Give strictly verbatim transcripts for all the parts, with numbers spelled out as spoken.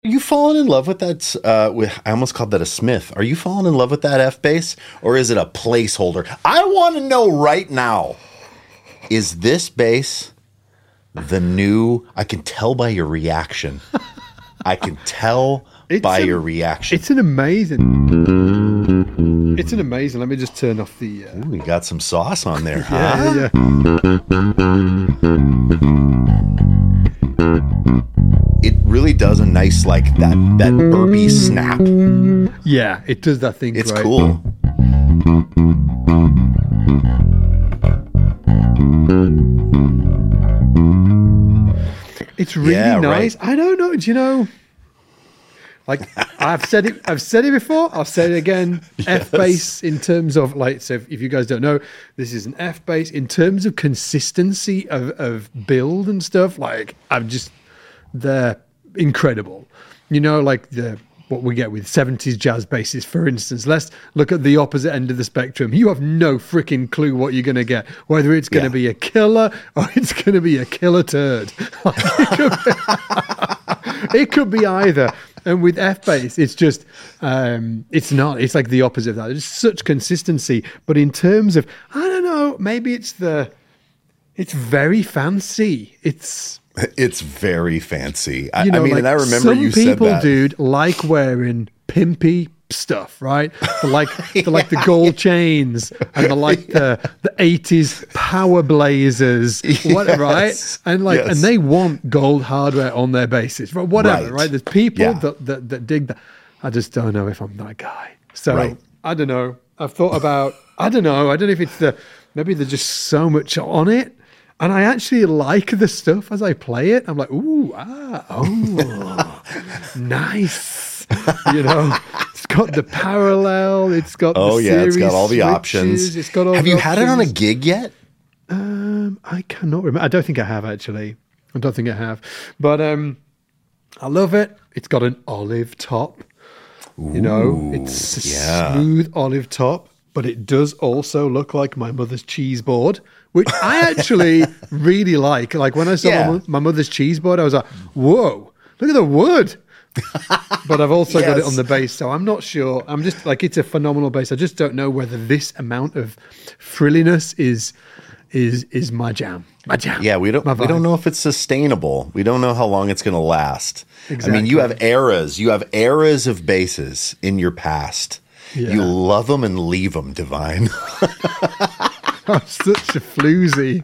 Are you falling in love with that? Uh, with I almost called that a Smith. Are you falling in love with that F bass, or is it a placeholder? I want to know right now. Is this bass the new? I can tell by your reaction. I can tell it's by a, your reaction. It's an amazing. It's an amazing. Let me just turn off the. Uh... Ooh, you got some sauce on there, huh? yeah, yeah. It really does a nice, like, that that burpy snap. Yeah, it does that thing. It's great. cool. It's really yeah, nice. Right. I don't know. Do you know? Like I've said it, I've said it before. I'll say it again. Yes. F bass in terms of like, so if, if you guys don't know, this is an F bass in terms of consistency of, of build and stuff. Like I've just, they're incredible. You know, like the what we get with seventies jazz basses, for instance. Let's look at the opposite end of the spectrum. You have no freaking clue what you're going to get, whether it's going to yeah. be a killer or it's going to be a killer turd. Like, it, could be, it could be either. And with F bass, it's just, um, it's not, it's like the opposite of that. There's such consistency. But in terms of, I don't know, maybe it's the, it's very fancy. It's, It's very fancy. I, you know, I mean, like and I remember you said that. Some people, dude, like wearing pimpy stuff, right? They like, they like the gold chains and they like yeah. the the eighties power blazers, what, yes. right? And like, yes. and they want gold hardware on their bases, whatever, right? right? There's people yeah. that, that that dig that. I just don't know if I'm that guy. So right. I don't know. I've thought about. I don't know. I don't know if it's the maybe there's just so much on it. And I actually like the stuff as I play it. I'm like, ooh, ah, oh, nice. You know, it's got the parallel. It's got oh the yeah, it's got all the switches, options. It's got all. Have the you options. had it on a gig yet? Um, I cannot remember. I don't think I have actually. I don't think I have. But um, I love it. It's got an olive top. Ooh, you know, it's a yeah. smooth olive top. But it does also look like my mother's cheese board, which I actually really like. Like when I saw yeah. my, my mother's cheese board, I was like, whoa, look at the wood. But I've also yes. got it on the bass, so I'm not sure. I'm just like, it's a phenomenal bass. I just don't know whether this amount of frilliness is is is my jam. My jam. Yeah, we don't we don't know if it's sustainable. We don't know how long it's going to last. Exactly. I mean, you have eras. You have eras of basses in your past. Yeah. You love them and leave them, Divine. I'm such a floozy.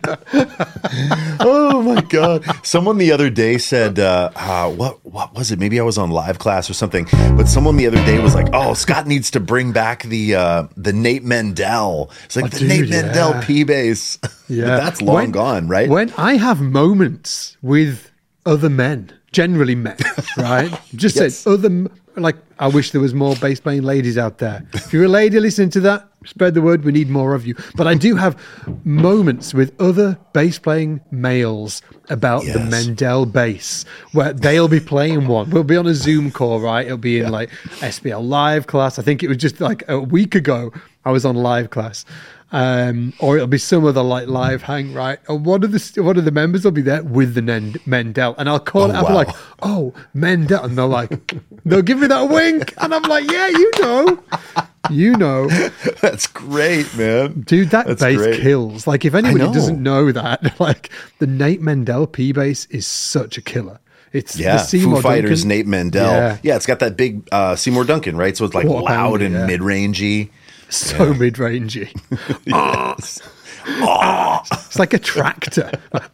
Oh my God. Someone the other day said, uh, uh, what what was it? Maybe I was on live class or something, but someone the other day was like, oh, Scott needs to bring back the uh, the Nate Mendel. It's like oh, the dude, Nate yeah. Mendel P-Bass. Yeah. But that's long when, gone, right? When I have moments with other men, generally men, right? Just yes. said other, like, I wish there was more bass playing ladies out there. If you're a lady listening to that, spread the word. We need more of you. But I do have moments with other bass playing males about yes. the Mendel bass, where they'll be playing one. We'll be on a Zoom call, right? It'll be in yeah. like S B L live class. I think it was just like a week ago I was on live class. Um, or it'll be some other like live hang, right? And one of the one of the members will be there with the Nend- Mendel, and I'll call oh, it. I'll wow. be like, "Oh, Mendel," and they're like, they'll give me that wink, and I'm like, "Yeah, you know, you know." That's great, man, dude. That That's bass great. kills. Like, if anybody doesn't know that, like the Nate Mendel P bass is such a killer. It's yeah, the Seymour Foo Fighters, Duncan. Nate Mendel. Yeah. yeah, it's got that big uh, Seymour Duncan, right? So it's like What loud and yeah. mid-rangey. So yeah. mid-rangey. Yes. Oh. It's like a tractor.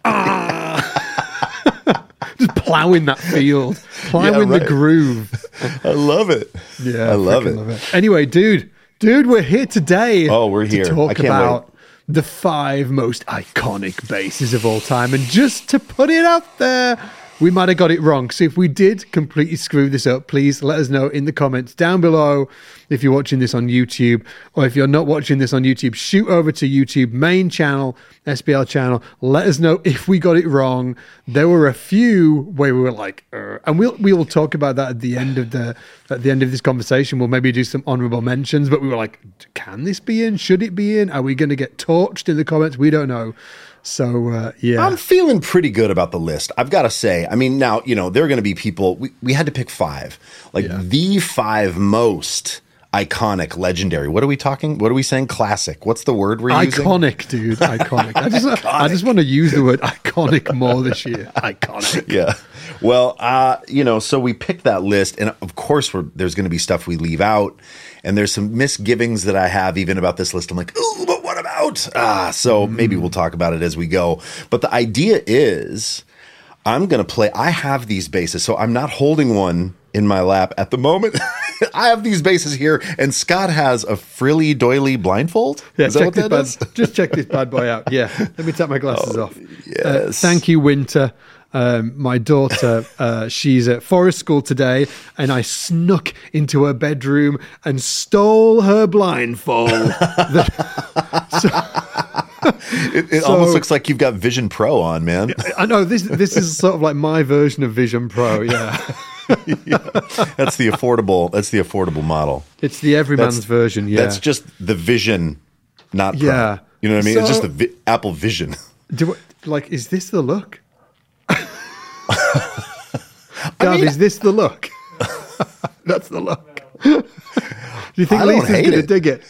Just plowing that field, plowing yeah, right. the groove. I love it. Yeah, I love it. love it. Anyway, dude, dude, we're here today. Oh, we're here. To talk I can't about wait. the five most iconic basses of all time. And just to put it out there, we might have got it wrong. So if we did completely screw this up, please let us know in the comments down below. If you're watching this on YouTube, or if you're not watching this on YouTube, shoot over to YouTube main channel, S B L channel. Let us know if we got it wrong. There were a few where we were like, uh, and we'll we will talk about that at the end of the at the end of this conversation. We'll maybe do some honorable mentions, but we were like, can this be in? Should it be in? Are we going to get torched in the comments? We don't know. So, uh, yeah. I'm feeling pretty good about the list. I've got to say. I mean, now, you know, there are going to be people. We, we had to pick five. Like Yeah. the five most iconic, legendary. What are we talking? What are we saying? Classic. What's the word we're using? Iconic, dude. Iconic. I just, I just want to use the word iconic more this year. Iconic. Yeah. Well, uh, you know, so we picked that list, and of course, we're, there's going to be stuff we leave out, and there's some misgivings that I have even about this list. I'm like, ooh, but what about? Ah, so Mm. maybe we'll talk about it as we go. But the idea is, I'm going to play. I have these bases, so I'm not holding one in my lap at the moment. I have these bases here, and Scott has a frilly doily blindfold. Yeah, Is that check what this that bad, is? just check this bad boy out. Yeah, let me take my glasses off. Uh, yes. thank you, Winter. Um, my daughter, uh, she's at forest school today, and I snuck into her bedroom and stole her blindfold. so, It, it So- almost looks like you've got Vision Pro on, man. I know this. This is sort of like my version of Vision Pro. Yeah, That's the affordable. That's the affordable model. it's the everyman's That's- version. Yeah, That's just the Vision, not Pro. Yeah. You know what I mean? It's So- just the vi- Apple Vision. Do I, like, is this the look? Gav, mean- is this the look? That's the look. Do you think I don't Lisa's hate going to it. dig it?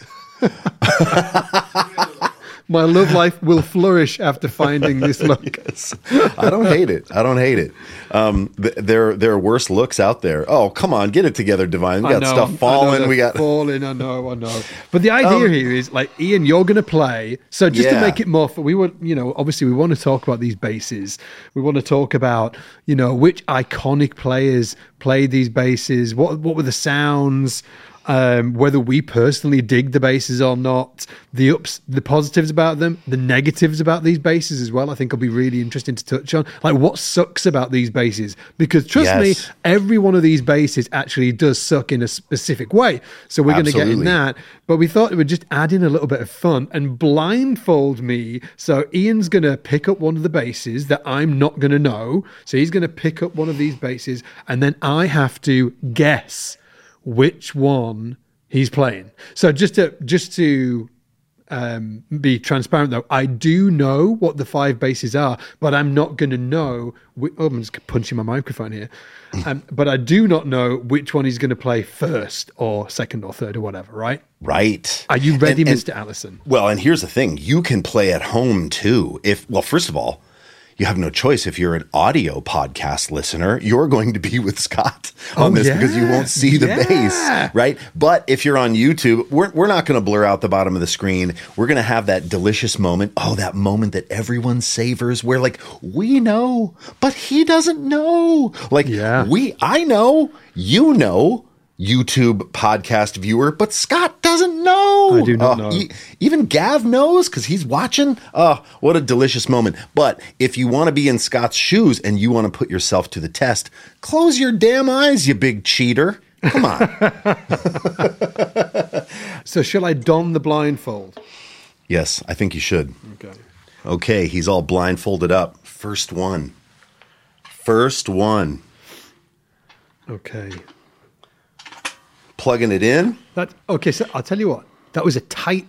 My love life will flourish after finding this look. I don't hate it. I don't hate it. Um, th- there, there are worse looks out there. Oh, come on, get it together, Divine. We I got know, stuff I know falling. they're We got. falling. I know, I know. But the idea Um, here is like, Ian, you're going to play. So just to Yeah. make it more fun, we want, you know, obviously we want to talk about these bases. We want to talk about, you know, which iconic players played these bases. What what were the sounds? Um, whether we personally dig the bases or not, the ups, the positives about them, the negatives about these bases as well. I think will be really interesting to touch on. Like what sucks about these bases, because trust Yes. me, every one of these bases actually does suck in a specific way. So we're going to get in Absolutely. that. But we thought it would just add in a little bit of fun and blindfold me. So Ian's going to pick up one of the bases that I'm not going to know. So he's going to pick up one of these bases, and then I have to guess which one he's playing. So just to just to um, be transparent, though, I do know what the five bases are, but I'm not going to know. Wh- oh, I'm just punching my microphone here. Um, but I do not know which one he's going to play first or second or third or whatever. Right? Right. Are you ready, And- and- Mister Allison? Well, and here's the thing: you can play at home too. If well, first of all, you have no choice. If you're an audio podcast listener, you're going to be with Scott on Oh, this yeah. because you won't see the Yeah. bass, right? But if you're on YouTube, we're, we're not going to blur out the bottom of the screen. We're going to have that delicious moment. Oh, that moment that everyone savors where like, we know, but he doesn't know. Like Yeah. we, I know, you know, YouTube podcast viewer, but Scott doesn't know. I do not Uh, know. e- even Gav knows because he's watching. Oh, what a delicious moment. But if you want to be in Scott's shoes and you want to put yourself to the test, close your damn eyes, you big cheater. Come on. So shall I don the blindfold? Yes, I think you should. Okay. Okay, he's all blindfolded up. First one. First one. Okay. Plugging it in. That okay. So I'll tell you what. That was a tight.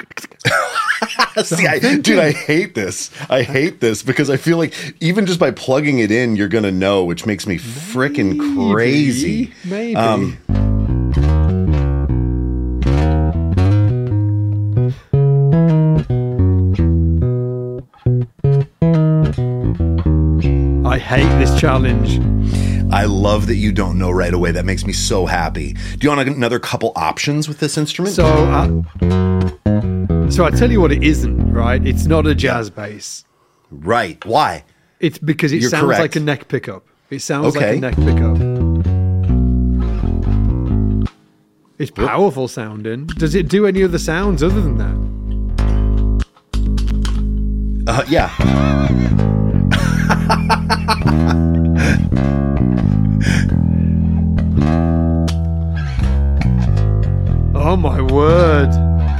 See, I, dude, I hate this. I hate this because I feel like even just by plugging it in, you're going to know, which makes me freaking crazy. Maybe. Um, I hate this challenge. I love that you don't know right away. That makes me so happy. Do you want another couple options with this instrument? So, uh, so I tell you what, it isn't. Right? It's not a jazz bass. right. Why? It's because it You're sounds correct. like a neck pickup. It sounds like Okay. a neck pickup. It's powerful sounding. Does it do any other sounds other than that? Uh, yeah. Oh my word!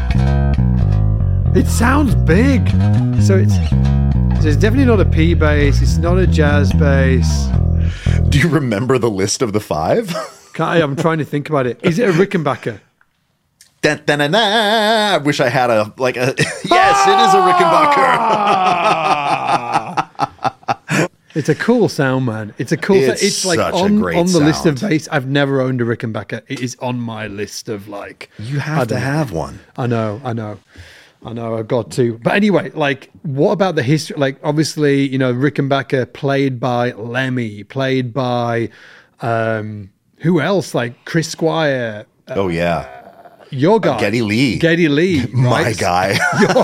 It sounds big. So it's so it's definitely not a P bass. It's not a jazz bass. Do you remember the list of the five? Can't I, I'm trying to think about it. Is it a Rickenbacker? Da, da, da, da. I wish I had a like a yes, it is a Rickenbacker. It's a cool sound, man. It's a cool. It's It's, it's like such a on, great on the list of sound. bass. I've never owned a Rickenbacker. It is on my list of like. You I have to don't know. have one. I know, I know, I know. I've got to. But anyway, like, what about the history? Like, obviously, you know, Rickenbacker played by Lemmy, played by um, who else? Like Chris Squire. Oh yeah, Your guy, Geddy Lee. Geddy Lee, my right? guy.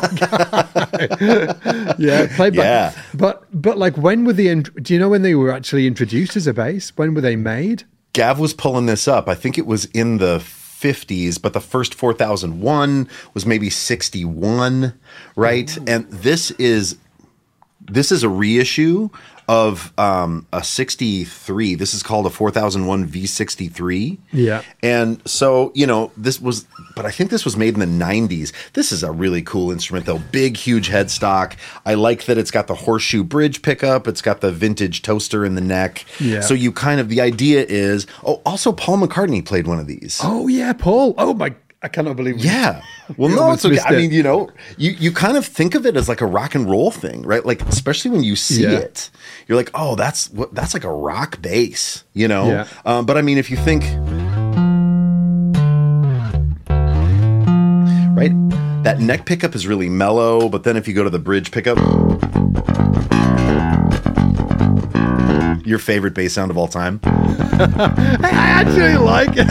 Yeah, played by. Yeah. But but like, when were the? in- Do you know when they were actually introduced as a bass? When were they made? Gav was pulling this up. I think it was in the fifties, but the first four thousand one was maybe sixty-one, right? And this is this is a reissue of um, a sixty-three. This is called a four thousand one V sixty-three. Yeah. And so, you know, this was, but I think this was made in the nineties. This is a really cool instrument, though. Big, huge headstock. I like that it's got the horseshoe bridge pickup. It's got the vintage toaster in the neck. Yeah. So you kind of, the idea is, oh, also Paul McCartney played one of these. Oh yeah, Paul. Oh my, I cannot believe. we- Yeah. Well, You no, almost it's okay. missed I it. mean, you know, you, you kind of think of it as like a rock and roll thing, right? Like, especially when you see Yeah. it, you're like, oh, that's what that's like a rock bass, you know? Yeah. Um, but I mean, if you think, right, that neck pickup is really mellow, but then if you go to the bridge pickup, your favorite bass sound of all time, I actually like it.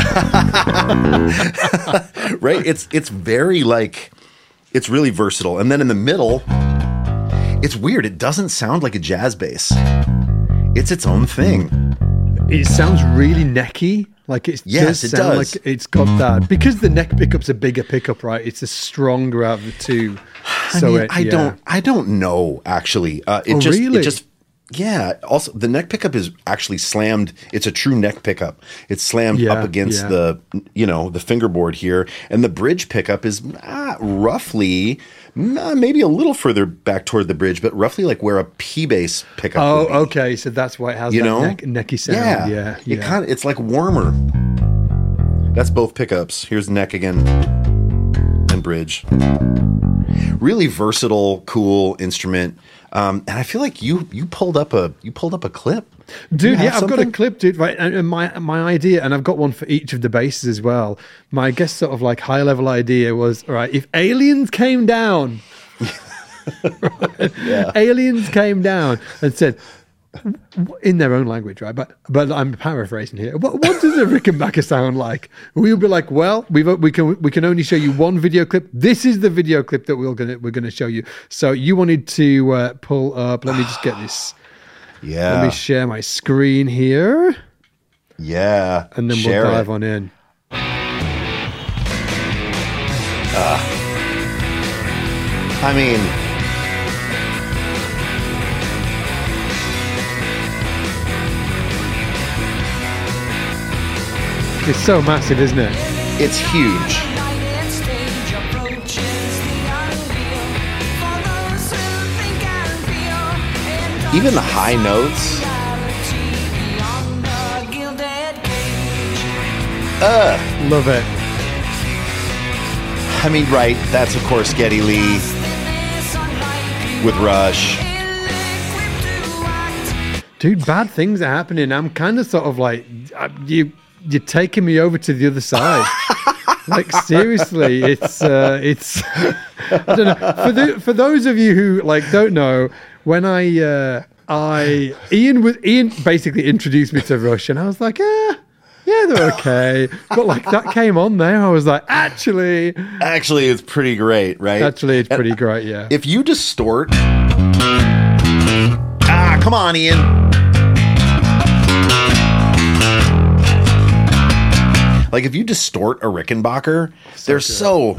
right? It's it's very like, it's really versatile. And then in the middle, it's weird. It doesn't sound like a jazz bass. It's its own thing. It sounds really necky. Like it Yes, does it sound does. like it's got that because the neck pickup's a bigger pickup, right? It's a stronger out of the two. I So mean, it, I yeah. don't I don't know actually. Uh, it Oh, just really? it just yeah. Also, the neck pickup is actually slammed. It's a true neck pickup. It's slammed Yeah, up against yeah. the you know the fingerboard here, and the bridge pickup is uh, roughly uh, maybe a little further back toward the bridge, but roughly like where a P bass pickup. Oh, would be, okay. So that's why it has You that know, neck, necky sound. Yeah, Yeah, yeah. It kind of it's like warmer. That's both pickups. Here's neck again and bridge. Really versatile, cool instrument. Um, and I feel like you you pulled up a you pulled up a clip. Do you Dude, yeah, have I've got a something? clip, dude. Right, and and my my idea, and I've got one for each of the bases as well. My I guess sort of like high level idea was, all right, if aliens came down, Yeah. aliens came down and said, w- in their own language, right? But but I'm paraphrasing here. What, what does a Rickenbacker sound like? We'll be like, well, we've we can we can only show you one video clip. This is the video clip that we're gonna we're gonna show you. So you wanted to uh, pull up. Let me just get this. Yeah. Let me share my screen here, yeah. and then Share we'll dive it. on in. I mean, It's so massive, isn't it? it's huge. Even the high notes. Love it. I mean, right. That's of course Geddy Lee with Rush. Dude, bad things are happening. I'm kind of sort of like, uh, you, you're taking me over to the other side. Like seriously, it's, uh, it's, I don't know. For the, for those of you who like don't know, when I, uh, I, Ian was, Ian basically introduced me to Rush and I was like, eh, yeah, they're okay. But like that came on there. I was like, actually, Actually, it's pretty great, right? actually it's And pretty great. Yeah. If you distort, ah, come on, Ian. Like if you distort a Rickenbacker, they're good. so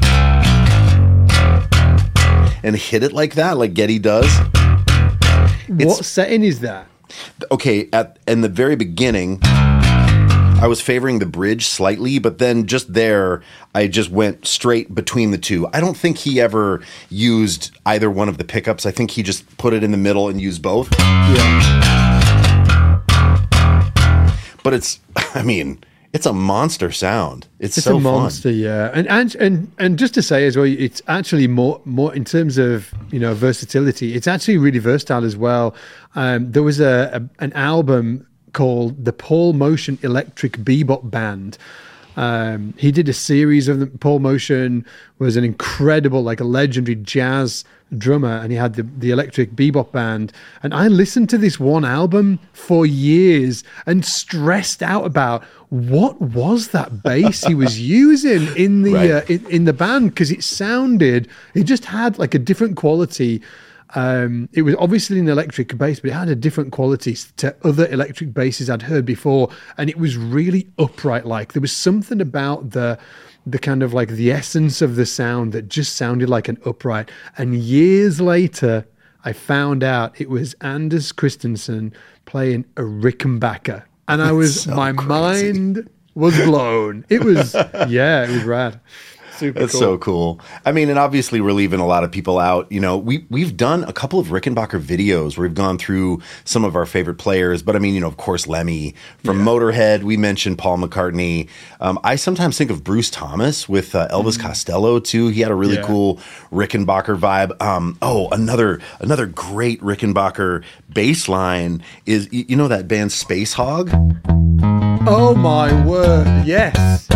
and hit it like that, like Geddy does. What setting is that? Okay, at in the very beginning, I was favoring the bridge slightly, but then just there, I just went straight between the two. I don't think he ever used either one of the pickups. I think he just put it in the middle and used both. Yeah. But it's, I mean, it's a monster sound. It's, It's so a monster, fun. yeah. And and and and just to say as well, it's actually more more in terms of, you know, versatility. It's actually really versatile as well. Um, there was a, a an album called the Paul Motion Electric Bebop Band. Um, he did a series of them. Paul Motion was an incredible, like a legendary jazz drummer, and he had the, the Electric Bebop Band. And I listened to this one album for years and stressed out about what was that bass he was using in the Right. uh, in, in the band, because it sounded, it just had like a different quality. Um, it was obviously an electric bass, but it had a different quality to other electric basses I'd heard before, and it was really upright. Like there was something about the the kind of like the essence of the sound that just sounded like an upright. And years later, I found out it was Anders Christensen playing a Rickenbacker, and I was so my crazy. mind was blown. It was yeah, it was rad. Super That's cool. so cool. I mean, and obviously we're leaving a lot of people out. You know, we we've done a couple of Rickenbacker videos where we've gone through some of our favorite players. But I mean, you know, of course, Lemmy from Yeah. Motorhead. We mentioned Paul McCartney. Um, I sometimes think of Bruce Thomas with uh, Elvis Costello too. He had a really Yeah. cool Rickenbacker vibe. Um, oh, another another great Rickenbacker bass line is you, you know that band Space Hog. Oh my word! Yes.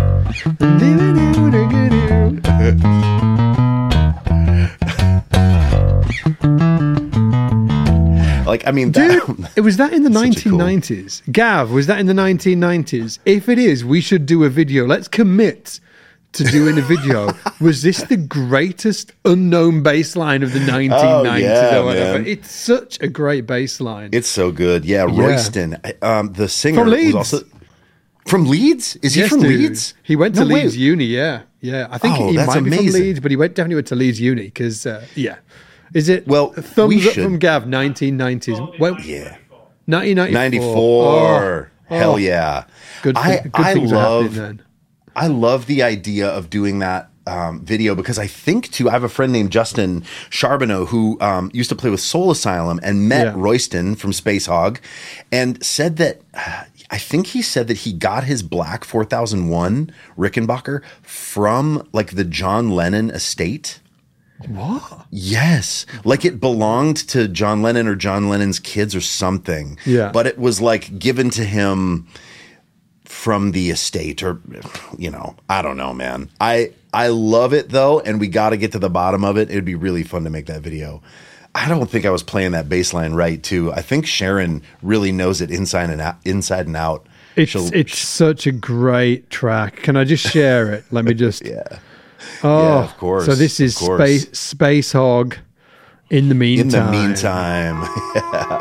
Like, I mean, Dude, that, it was that in the Such a nineteen nineties. Gav, was that in the nineteen nineties? If it is, we should do a video. Let's commit to doing a video. Was this the greatest unknown bass line of the nineteen nineties Oh, yeah, or whatever? man. It's such a great bass line. it's so good. Yeah, Royston, um, the singer, From Leeds. was also from Leeds. Is he Yes, from dude. Leeds? He went to No way. Leeds Uni, yeah. Yeah, I think Oh, he that's might be from amazing. Leeds, but he went definitely went to Leeds Uni because, uh, yeah. Is it Well, a thumbs we up should- from Gav, nineteen nineties? Well, Yeah, nineteen ninety-four. ninety-four. Oh, Hell oh. yeah! Good, I good I things are love happening then. I love the idea of doing that um, video because I think too. I have a friend named Justin Charbonneau who um, used to play with Soul Asylum and met Yeah. Royston from Space Hog, and said that. Uh, I think he said that he got his Black four thousand one Rickenbacker from like the John Lennon estate. What? Yes. Like it belonged to John Lennon or John Lennon's kids or something. Yeah. But it was like given to him from the estate or, you know, I don't know, man. I, I love it though. And we got to get to the bottom of it. It'd be really fun to make that video. I don't think I was playing that bass line right too. I think Sharon really knows it inside and out, inside and out. It's She'll- it's such a great track. Can I just share it? Let me just. yeah. Oh, Yeah, of course, So this is of course. Space Space Hog. In the meantime. In the meantime, yeah.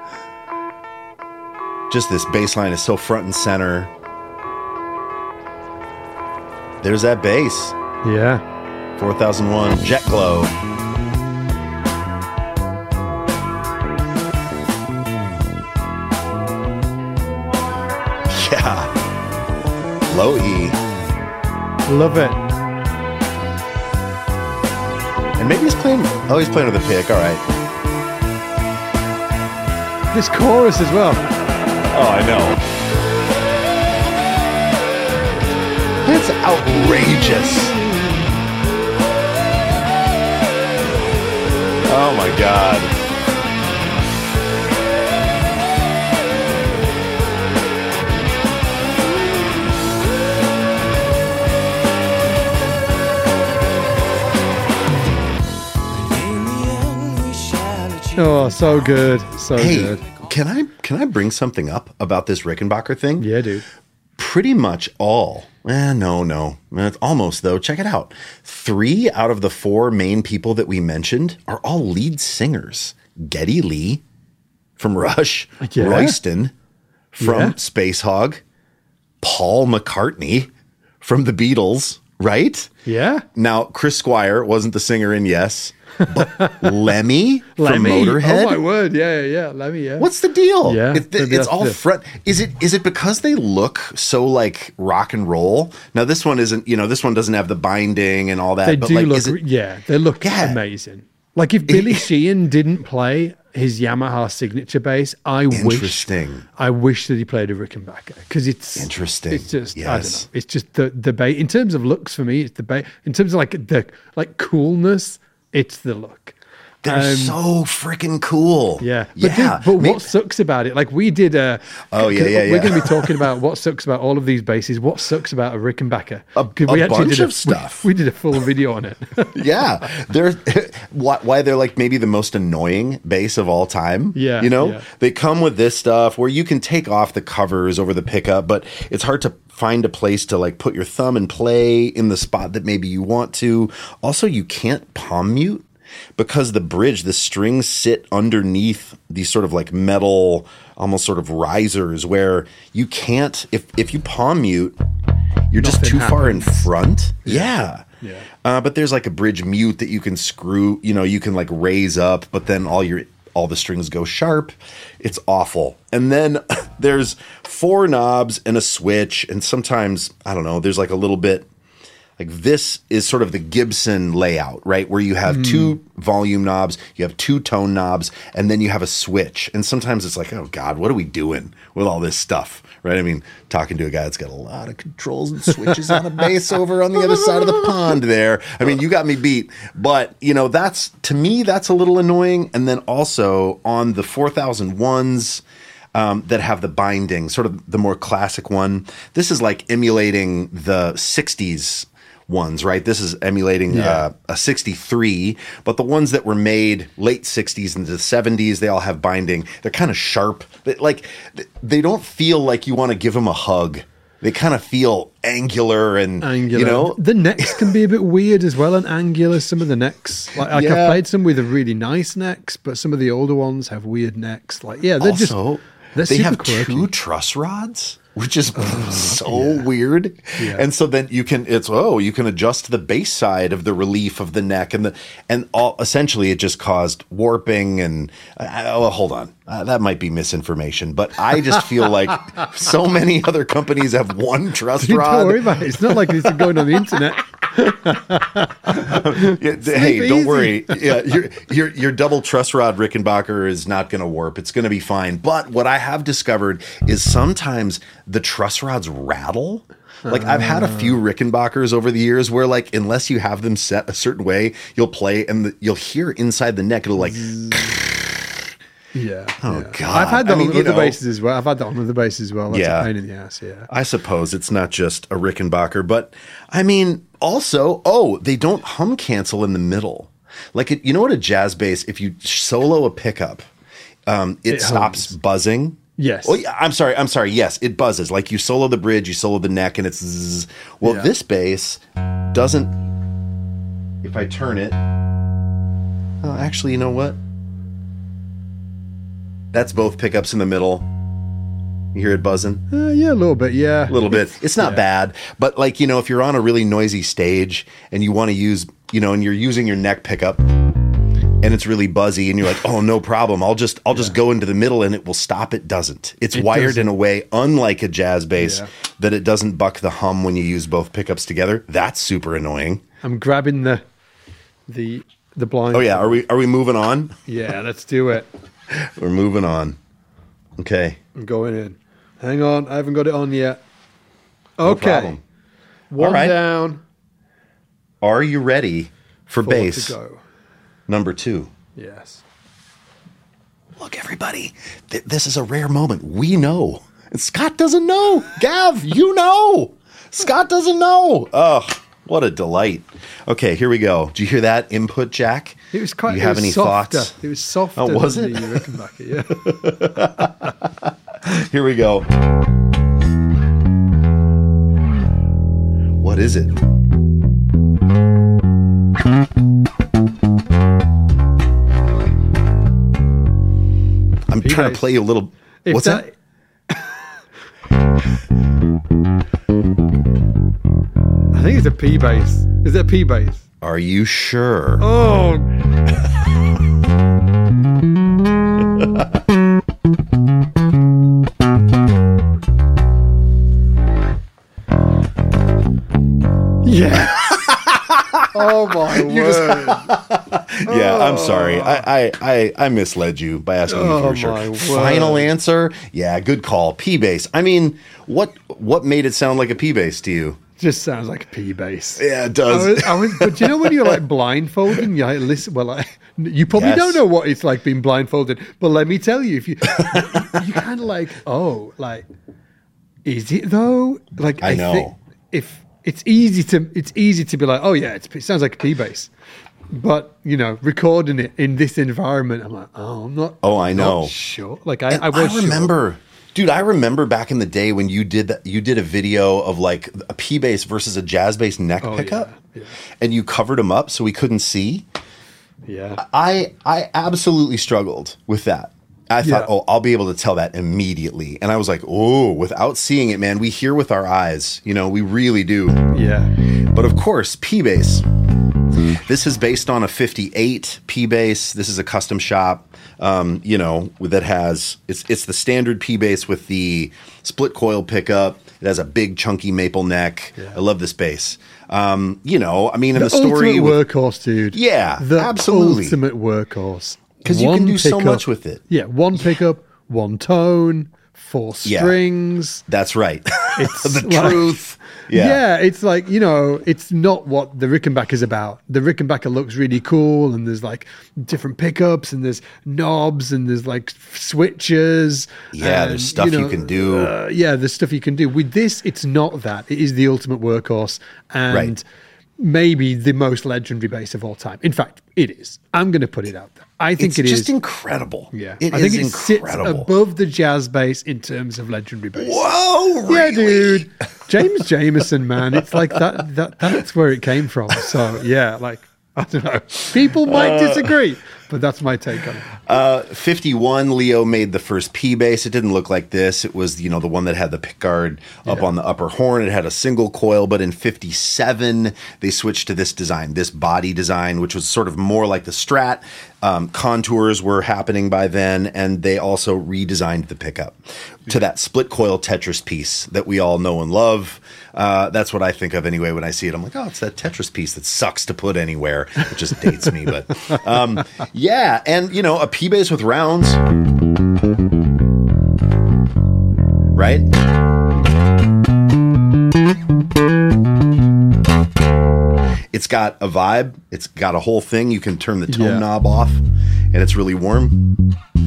Just this bass line is so front and center. There's that bass. Yeah. four thousand one Jet Glow. Yeah. Low E. Love it. And maybe he's playing. Oh, he's playing with a pick. All right. This chorus as well. Oh, I know. That's outrageous. Oh my God. Oh, so good. So Hey, good. can I can I bring something up about this Rickenbacker thing? Yeah, dude. Pretty much all. Eh, no, no. It's almost though. Check it out. Three out of the four main people that we mentioned are all lead singers. Geddy Lee from Rush, Yeah. Royston from Yeah. Space Hog, Paul McCartney from the Beatles, right? Yeah. Now, Chris Squire wasn't the singer in Yes, but Lemmy from Lemmy. Motorhead. Oh my word. Yeah, yeah, yeah. Lemmy, yeah. What's the deal? Yeah, It- maybe it's that's all the- front. Is it is it because they look so like rock and roll? Now this one isn't. You know, this one doesn't have the binding and all that. They but do like, look, is it, yeah, they look Yeah. amazing. Like if Billy Sheehan didn't play his Yamaha signature bass. I wish, Interesting. I wish that he played a Rickenbacker because it's Interesting. It's just, I don't Yes. know. It's just the the bass. In terms of looks, for me, it's the bass. In terms of like the like coolness, it's the look. They're Um, so freaking cool. Yeah, but, yeah. dude, but May- what sucks about it? Like we did a. Oh, yeah, yeah, We're yeah. going to be talking about what sucks about all of these basses. What sucks about a Rickenbacker? A- 'Cause a bunch did a, of stuff. We, we did a full video on it. yeah, they're why, why they're like maybe the most annoying bass of all time. Yeah, you know, yeah. they come with this stuff where you can take off the covers over the pickup, but it's hard to find a place to like put your thumb and play in the spot that maybe you want to. Also, you can't palm mute. Because the bridge, the strings sit underneath these sort of like metal, almost sort of risers where you can't, if, if you palm mute, you're just Nothing too far in happens. front. Yeah. Yeah. Uh, but there's like a bridge mute that you can screw, you know, you can like raise up, but then all your, all the strings go sharp. It's awful. And then there's four knobs and a switch. And sometimes, I don't know, there's like a little bit, like this is sort of the Gibson layout, right? Where you have two volume knobs, you have two tone knobs, and then you have a switch. And sometimes it's like, oh God, what are we doing with all this stuff, right? I mean, talking to a guy that's got a lot of controls and switches on a bass over on the other side of the pond there. I mean, you got me beat. But, you know, that's, to me, that's a little annoying. And then also on the four thousand ones, Um, that have the binding, sort of the more classic one. This is like emulating the sixties ones, right? This is emulating Yeah. uh, a sixty-three, but the ones that were made late sixties into the seventies, they all have binding. They're kind of sharp. They, like they don't feel like you want to give them a hug. They kind of feel angular and, Angular. you know, The necks can be a bit weird as well and angular. Some of the necks, like, like Yeah. I've played some with a really nice necks, but some of the older ones have weird necks. Like, yeah, they're just also, they're they super have quirky. two truss rods, which is so weird. Yeah. And so then you can, it's, oh, you can adjust the bass side of the relief of the neck and the, and all, essentially it just caused warping and, uh, oh, hold on. Uh, that might be misinformation, but I just feel like so many other companies have one truss Don't rod. worry about it. It's not like this is going on the internet. Yeah, hey, easy. don't worry. Yeah, your, your your double truss rod Rickenbacker is not going to warp. It's going to be fine. But what I have discovered is sometimes the truss rods rattle. Like I've had a few Rickenbackers over the years where, like, unless you have them set a certain way, you'll play and the, you'll hear inside the neck. It'll like. Yeah. Oh, yeah. God. I've had that I mean, on you other know- bases as well. I've had that on other bases as well. That's Yeah. a pain in the ass. Yeah. I suppose it's not just a Rickenbacker, but I mean, also, oh, they don't hum cancel in the middle. Like, it, you know what a jazz bass, if you solo a pickup, um, it, It stops hums. buzzing. Yes. Oh, yeah, I'm sorry. I'm sorry. Yes, it buzzes. Like you solo the bridge, you solo the neck, and it's zzz. Well, Yeah. this bass doesn't. If I turn it, oh, actually, you know what? That's both pickups in the middle. You hear it buzzing? Uh, yeah, a little bit. Yeah. A little bit. It's not yeah. bad, but like, you know, if you're on a really noisy stage and you want to use, you know, and you're using your neck pickup and it's really buzzy and you're like, oh, no problem. I'll just, I'll just go into the middle and it will stop. It doesn't. It's It wired doesn't. in a way, unlike a jazz bass, Yeah. that it doesn't buck the hum when you use both pickups together. That's super annoying. I'm grabbing the the the blind. Oh yeah. Are we, are we moving on? Yeah, let's do it. We're moving on. Okay. I'm going in. Hang on, I haven't got it on yet. Okay. problem. One All right. down. Are you ready for Four bass to go. number two? Yes. Look, everybody, th- this is a rare moment. We know. And Scott doesn't know. Gav, you know. Scott doesn't know. Oh, what a delight. Okay, here we go. Do you hear that input, Jack? It was quite. Do you it have was any softer. thoughts? It was softer. Oh, was than it? The Rickenbacker, yeah. Here we go. What is it? I'm trying to P-bass. play you a little. If What's that? I think it's a P bass. Is it a P bass? Are you sure? Oh. Yeah. Oh my word. Yeah, I'm sorry. I, I, I, I misled you by asking you Oh, for sure. my word. Final answer? Yeah, good call. P-Bass. I mean, what what made it sound like a P-Bass to you? Just sounds like a P bass. Yeah, it I does. was, I was, but you know when you're like blindfolded, and you like, listen. Well, like, you probably Yes. don't know what it's like being blindfolded, but let me tell you, if you you kind of like, oh, like, is it though? Like, I know. think if it's easy to, it's easy to be like, oh yeah, it's, it sounds like a P bass, but you know, recording it in this environment, I'm like, oh, I'm not. Oh, I I'm know. not sure. Like, I, And I was I remember, dude. I remember back in the day when you did that. You did a video of like a P bass versus a jazz bass neck Oh, pickup, yeah, yeah. and you covered them up so we couldn't see. Sure. Yeah. I I absolutely struggled with that. I thought, Yeah. oh, I'll be able to tell that immediately, and I was like, oh, without seeing it, man. We hear with our eyes, you know, we really do. Yeah. But of course, P-Bass. This is based on a fifty-eight P-Bass. This is a custom shop, um, you know, that has, it's it's the standard P-Bass with the split coil pickup. It has a big chunky maple neck. Yeah. I love this bass. Um, you know, I mean, in The, the, story, ultimate with- workhorse, dude. Yeah, the absolutely. ultimate workhorse. 'Cause you can One do so pickup- much with it. Yeah, one pickup, one tone, four Yeah. strings. That's right. It's the like- truth. Yeah. Yeah. it's like, you know, it's not what the Rickenbacker is about. The Rickenbacker looks really cool, and there's like different pickups, and there's knobs, and there's like switches. Yeah, and, there's stuff you can do. Uh, yeah, there's stuff you can do. With this, it's not that. It is the ultimate workhorse, and Right. maybe the most legendary bass of all time. In fact, it is. I'm going to put it out there. I think It's it is. just incredible. Yeah, It I is think it incredible. sits above the jazz bass in terms of legendary bass. Whoa, Yeah, really? dude. James Jameson, man. It's like that, that that's where it came from. So yeah, like I don't know. People might disagree, but that's my take on it. Uh, fifty-one, Leo made the first P bass. It didn't look like this. It was, you know, the one that had the pickguard up Yeah. on the upper horn. It had a single coil, but in fifty-seven, they switched to this design, this body design, which was sort of more like the Strat. Um, contours were happening by then, and they also redesigned the pickup to that split coil Tetris piece that we all know and love. Uh, that's what I think of anyway when I see it. I'm like, oh, it's that Tetris piece that sucks to put anywhere. It just dates me, but um, yeah, and you know, a P bass with rounds, right? It's got a vibe. It's got a whole thing. You can turn the tone Yeah. knob off, and it's really warm.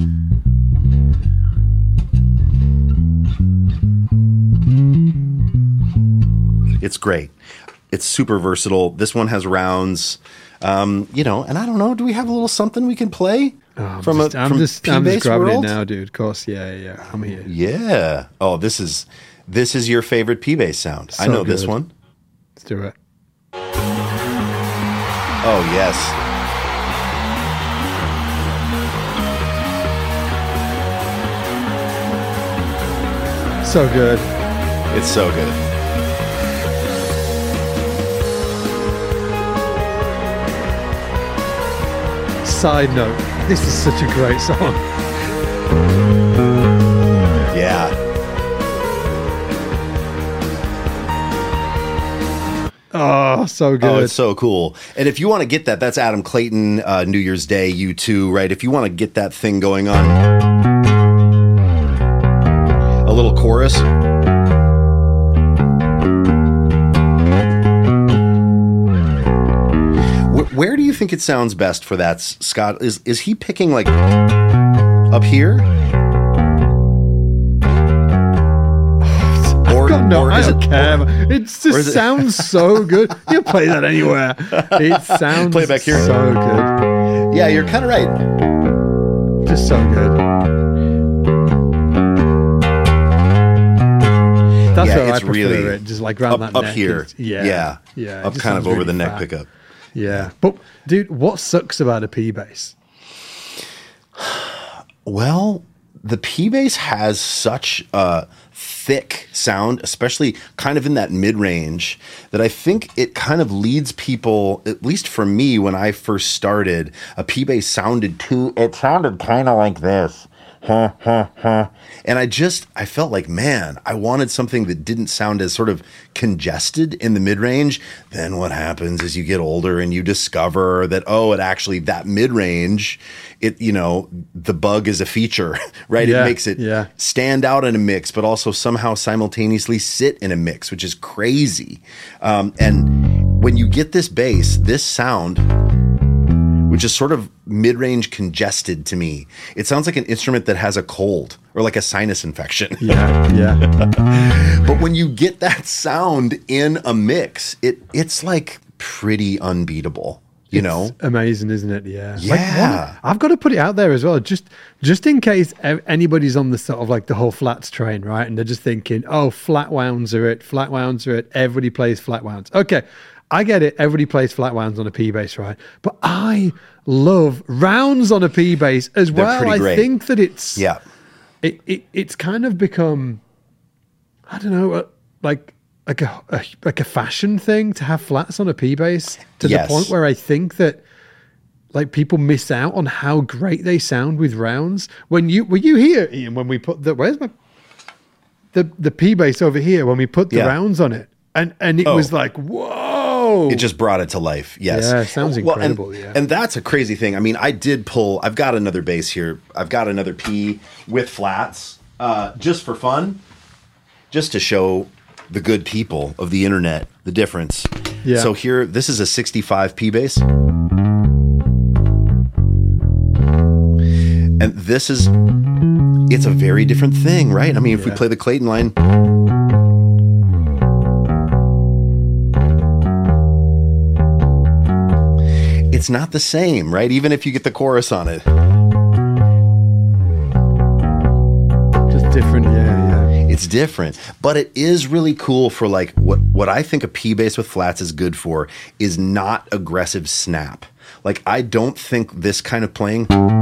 It's great. It's super versatile. This one has rounds, um, you know, and I don't know. Do we have a little something we can play Oh, I'm from just, a I'm from just, I'm just P-Bass grabbing world? it now, dude. Of course, yeah, yeah. yeah. I'm here. Yeah. Oh, this is this is your favorite P-Bass sound. I So know this good. one. Let's do it. Oh yes. So good. It's so good. Side note: this is such a great song. Yeah. Oh, so good. Oh, it's so cool. And if you want to get that, that's Adam Clayton, uh, New Year's Day, U two, right? If you want to get that thing going on, a little chorus. Wh- Where do you think it sounds best for that, S- Scott? Is is he picking like up here? Or, God, no, or I is don't it, care. It is just it- sounds so good. You play that anywhere. It sounds Play it back here. so good. Yeah, you're kind of right. Just so good. That's Yeah, where I it's prefer really it. Just like round Up, that up neck. here. It's- Yeah. Yeah. Yeah. it Up just kind of sounds over the really neck fat. pickup. Yeah. But dude, what sucks about a P bass? Well, the P-Bass has such a thick sound, especially kind of in that mid-range, that I think it kind of leads people, at least for me when I first started, a P-Bass sounded too, it sounded kind of like this. huh, huh, huh. And I just, I felt like, man, I wanted something that didn't sound as sort of congested in the mid-range. Then what happens is you get older and you discover that, oh, it actually, that mid-range, it, you know, the bug is a feature, right? Yeah, it makes it yeah. stand out in a mix, but also somehow simultaneously sit in a mix, which is crazy. Um, and when you get this bass, this sound, which is sort of mid-range congested to me. It sounds like an instrument that has a cold or like a sinus infection. Yeah, yeah. But when you get that sound in a mix, it it's like pretty unbeatable, you It's know? amazing, isn't it? Yeah. Yeah. Like, I've got to put it out there as well, just just in case e- anybody's on the sort of like the whole flats train, right? And they're just thinking, oh, flat wounds are it, flat wounds are it, everybody plays flat wounds. Okay, I get it. Everybody plays flat wounds on a P bass, right? But I love rounds on a P bass as They're well. pretty I great. think that it's Yeah. it, it it's kind of become, I don't know, uh, like like a, a like a fashion thing to have flats on a P bass to Yes. the point where I think that like people miss out on how great they sound with rounds. When you were you here, Ian, when we put the where's my the the P bass over here when we put the Yeah. rounds on it, and and it Oh. was like whoa. It just brought it to life. Yes. Yeah, it sounds Well, and- incredible, yeah. And that's a crazy thing. I mean, I did pull, I've got another bass here. I've got another P with flats, uh, just for fun, just to show the good people of the internet the difference. Yeah. So here, this is a sixty-five P bass. And this is, it's a very different thing, right? I mean, if we Yeah. play the Clayton line, it's not the same, right? Even if you get the chorus on it. Just different, yeah, yeah. It's different, but it is really cool for like what what I think a P bass with flats is good for is not aggressive snap. Like I don't think this kind of playing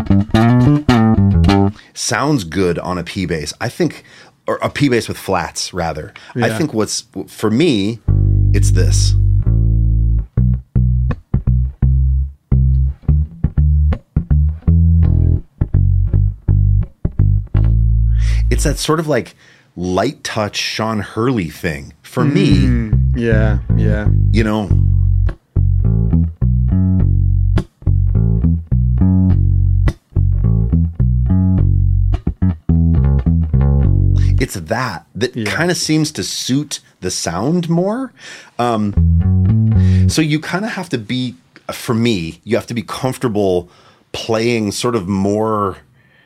sounds good on a P bass. I think or a P bass with flats rather. I Yeah. think what's for me it's this. It's that sort of like light touch Sean Hurley thing for me, Yeah, yeah. you know. It's that that Yeah. kind of seems to suit the sound more. Um, so you kind of have to be, for me, you have to be comfortable playing sort of more,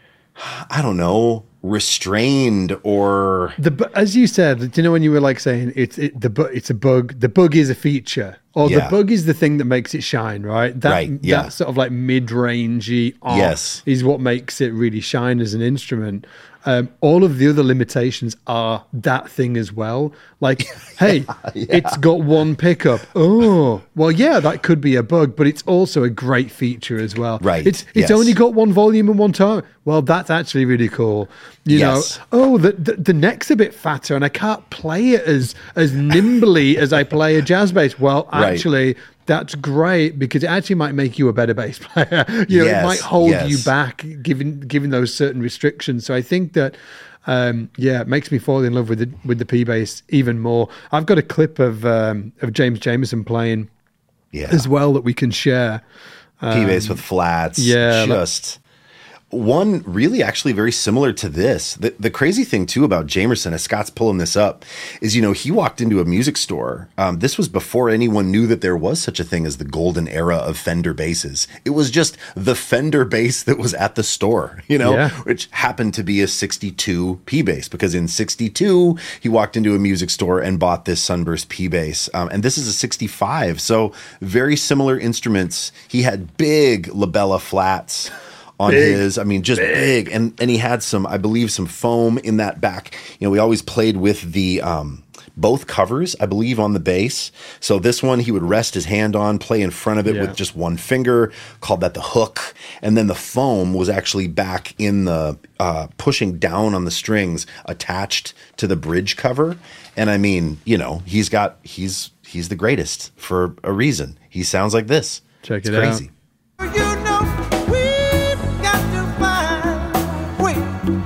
I don't know, restrained or The bu- as you said, do you know when you were like saying it's it, the bu- it's a bug. The bug is a feature, or Yeah. the bug is the thing that makes it shine, right? That, Right, yeah. That sort of like mid-rangey, ah, Yes. is what makes it really shine as an instrument. Um, all of the other limitations are that thing as well. Like, hey, it's got one pickup. Oh, well, yeah, that could be a bug, but it's also a great feature as well. Right, It's it's yes. only got one volume and one tone. Well, that's actually really cool. You Yes. know, oh, the, the the neck's a bit fatter, and I can't play it as as nimbly as I play a jazz bass. Well, Right. actually, that's great because it actually might make you a better bass player. you know, Yes, it might hold yes. you back, given given those certain restrictions. So I think that. Um, yeah, it makes me fall in love with the with the P bass even more. I've got a clip of um, of James Jamerson playing yeah, as well that we can share. P bass with flats. yeah, like- just one really actually very similar to this. The, the crazy thing too about Jamerson, as Scott's pulling this up, is, you know, he walked into a music store. Um, this was before anyone knew that there was such a thing as the golden era of Fender basses. It was just the Fender bass that was at the store, you know, Yeah. which happened to be a sixty-two P bass, because in sixty-two he walked into a music store and bought this Sunburst P bass. Um, and this is a sixty-five. So very similar instruments. He had big labella flats on Big. his, I mean, just big. And and he had some, I believe, some foam in that back. You know, we always played with the um, both covers, I believe, on the bass. So this one he would rest his hand on, play in front of it Yeah. with just one finger, called that the hook. And then the foam was actually back in the, uh, pushing down on the strings attached to the bridge cover. And I mean, you know, he's got, he's, he's the greatest for a reason. He sounds like this. Check it's it out. crazy. You know we've got to find a way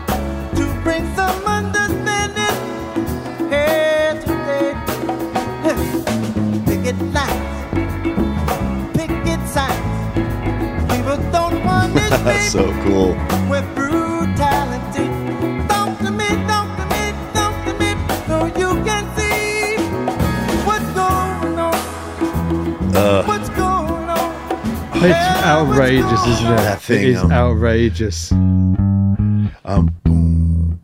That's so cool. With brutality. Talk to me, talk to me, talk to me, so you can see what's going on. Uh, What's going on? It's outrageous, isn't it? That thing, It is um, outrageous. Um, boom.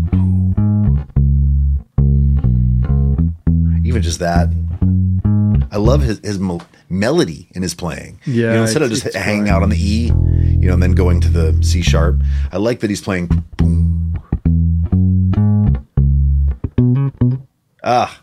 Even just that. I love his, his mo- melody in his playing. Yeah, You know, instead of it's- just it's hanging great. out on the E, you know, and then going to the C sharp. I like that he's playing boom. Ah.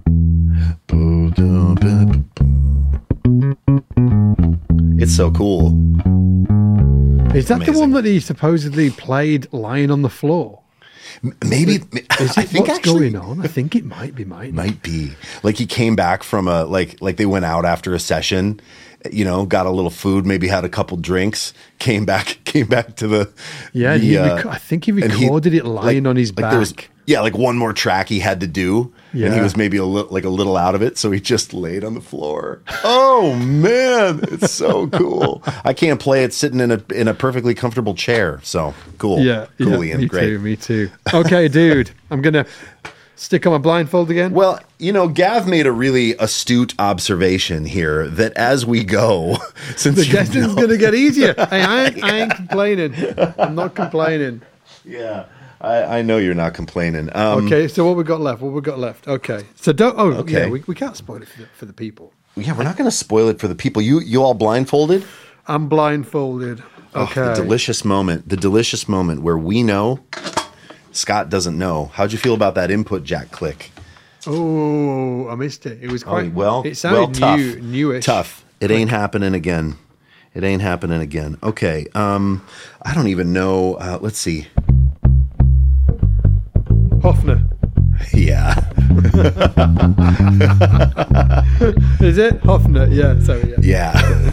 It's so cool. Is that the amazing. one that he supposedly played lying on the floor? Maybe Is I it think what's actually going on? I think it might be, might. might be like he came back from a like like they went out after a session, you know, got a little food, maybe had a couple drinks, came back came back to the Yeah, the, he uh, rec- I think he and he- recorded it lying like- on his like back. there was- yeah, like one more track he had to do, and he Yeah. was maybe a little like a little out of it, so he just laid on the floor. Oh man, it's so cool. I can't play it sitting in a in a perfectly comfortable chair. So cool. yeah, cool, yeah, Ian. me Great. too, me too. Okay, dude, I'm gonna stick on my blindfold again. Well, you know, Gav made a really astute observation here that as we go, since the you guessing's know- gonna get easier. Hey, I ain't, I ain't complaining. I'm not complaining. yeah, I, I know you're not complaining. Um, Okay, so what we got left? What we got left? Okay, so don't. Oh, Okay. yeah, we, we can't spoil it for the, for the people. yeah, we're not going to spoil it for the people. You you all blindfolded. I'm blindfolded. Oh, Okay. the delicious moment, the delicious moment where we know Scott doesn't know. How'd you feel about that input jack click? Oh, I missed it. It was Oh, quite well, It sounded well, tough, new, newish. tough. It ain't happening again. It ain't happening again. Okay, um, I don't even know. Uh, let's see. Hofner. Yeah. Is it Hofner? Yeah. Sorry. Yeah. Yeah.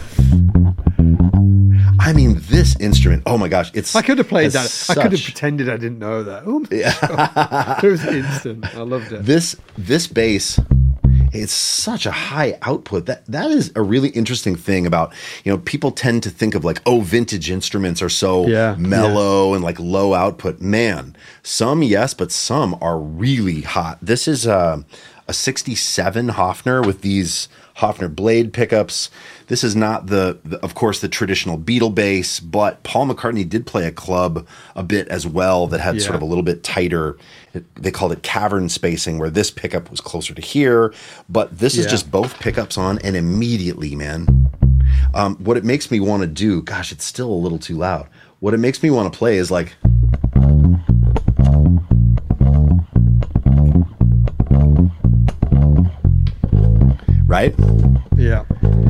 I mean, this instrument. Oh my gosh, it's. I could have played has that. I could have such- pretended I didn't know that. Oh, yeah. It was instant. I loved it. This this bass. It's such a high output. That that is a really interesting thing about, you know, people tend to think of like, oh, vintage instruments are so Yeah, mellow and like low output. Man, some yes, but some are really hot. This is a, a sixty-seven Hofner with these Hofner blade pickups. This is not the, the, of course, the traditional Beatle bass, but Paul McCartney did play a club a bit as well that had Yeah. sort of a little bit tighter. It, they called it cavern spacing, where this pickup was closer to here, but this is Yeah. just both pickups on, and immediately, man. Um, what it makes me want to do, gosh, it's still a little too loud. What it makes me want to play is like. Right? Yeah.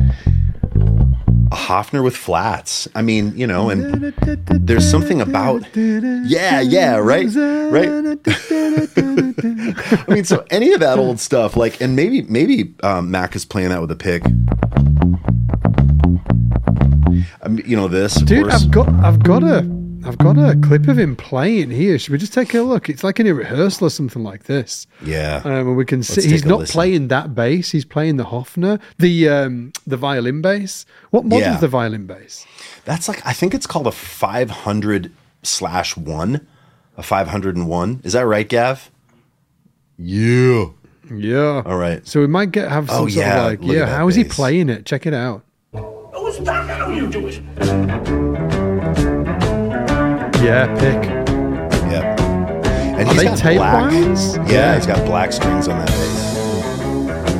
A Hofner with flats. I mean, you know, and there's something about, yeah, yeah, right, right. I mean, so any of that old stuff, like, and maybe, maybe um, Mac is playing that with a pick. I mean, you know, this, of Dude, course. I've got, I've got a, I've got a clip of him playing here. Should we just take a look? It's like in a rehearsal or something like this. Yeah. Um, and we can see Let's he's take a not listen. playing that bass. He's playing the Hofner, the um, the violin bass. What model Yeah. is the violin bass? That's like, I think it's called a five hundred slash one, a five hundred one. Is that right, Gav? Yeah. Yeah. All right. So we might get have some Oh, sort yeah, of like, look at yeah. that How is he bass. playing it? Check it out. Oh, stop that! Oh, you do it. Yeah, pick. Yep. And Are he's they got tape black. winds? Yeah, Yeah. he's got black strings on that bass.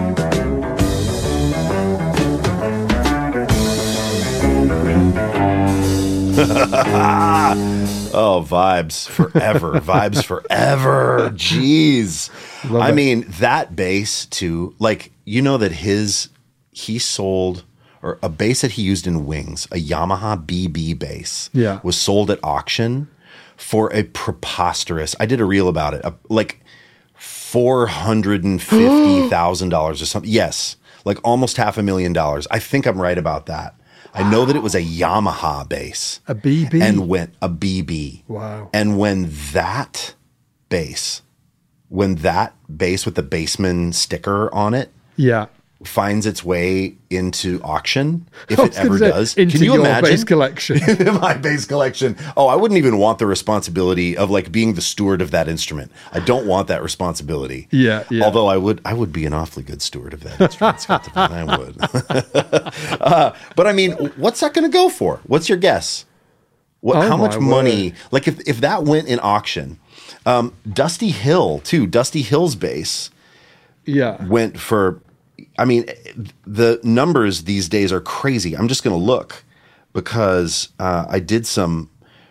Oh, vibes forever. Vibes forever. Jeez. Love I it. mean, that bass too, like, you know that his, he sold, or a bass that he used in Wings, a Yamaha B B bass, Yeah. was sold at auction for a preposterous, I did a reel about it, a, like four hundred fifty thousand dollars or something. Yes, like almost half a million dollars. I think I'm right about that. I know that it was a Yamaha bass. A B B? And when a B B. Wow. And when that bass, when that bass with the Bassman sticker on it, Yeah. finds its way into auction, if I it was gonna ever say, does. into Can you your imagine? base collection. My base collection. Oh, I wouldn't even want the responsibility of like being the steward of that instrument. I don't want that responsibility. Yeah, yeah. Although I would, I would be an awfully good steward of that instrument. Scott Devine, I would. uh, but I mean, what's that going to go for? What's your guess? What? Oh, how much my money? word. Like if if that went in auction, um, Dusty Hill too. Dusty Hill's bass Yeah. went for, I mean, the numbers these days are crazy. I'm just going to look because uh, I did some,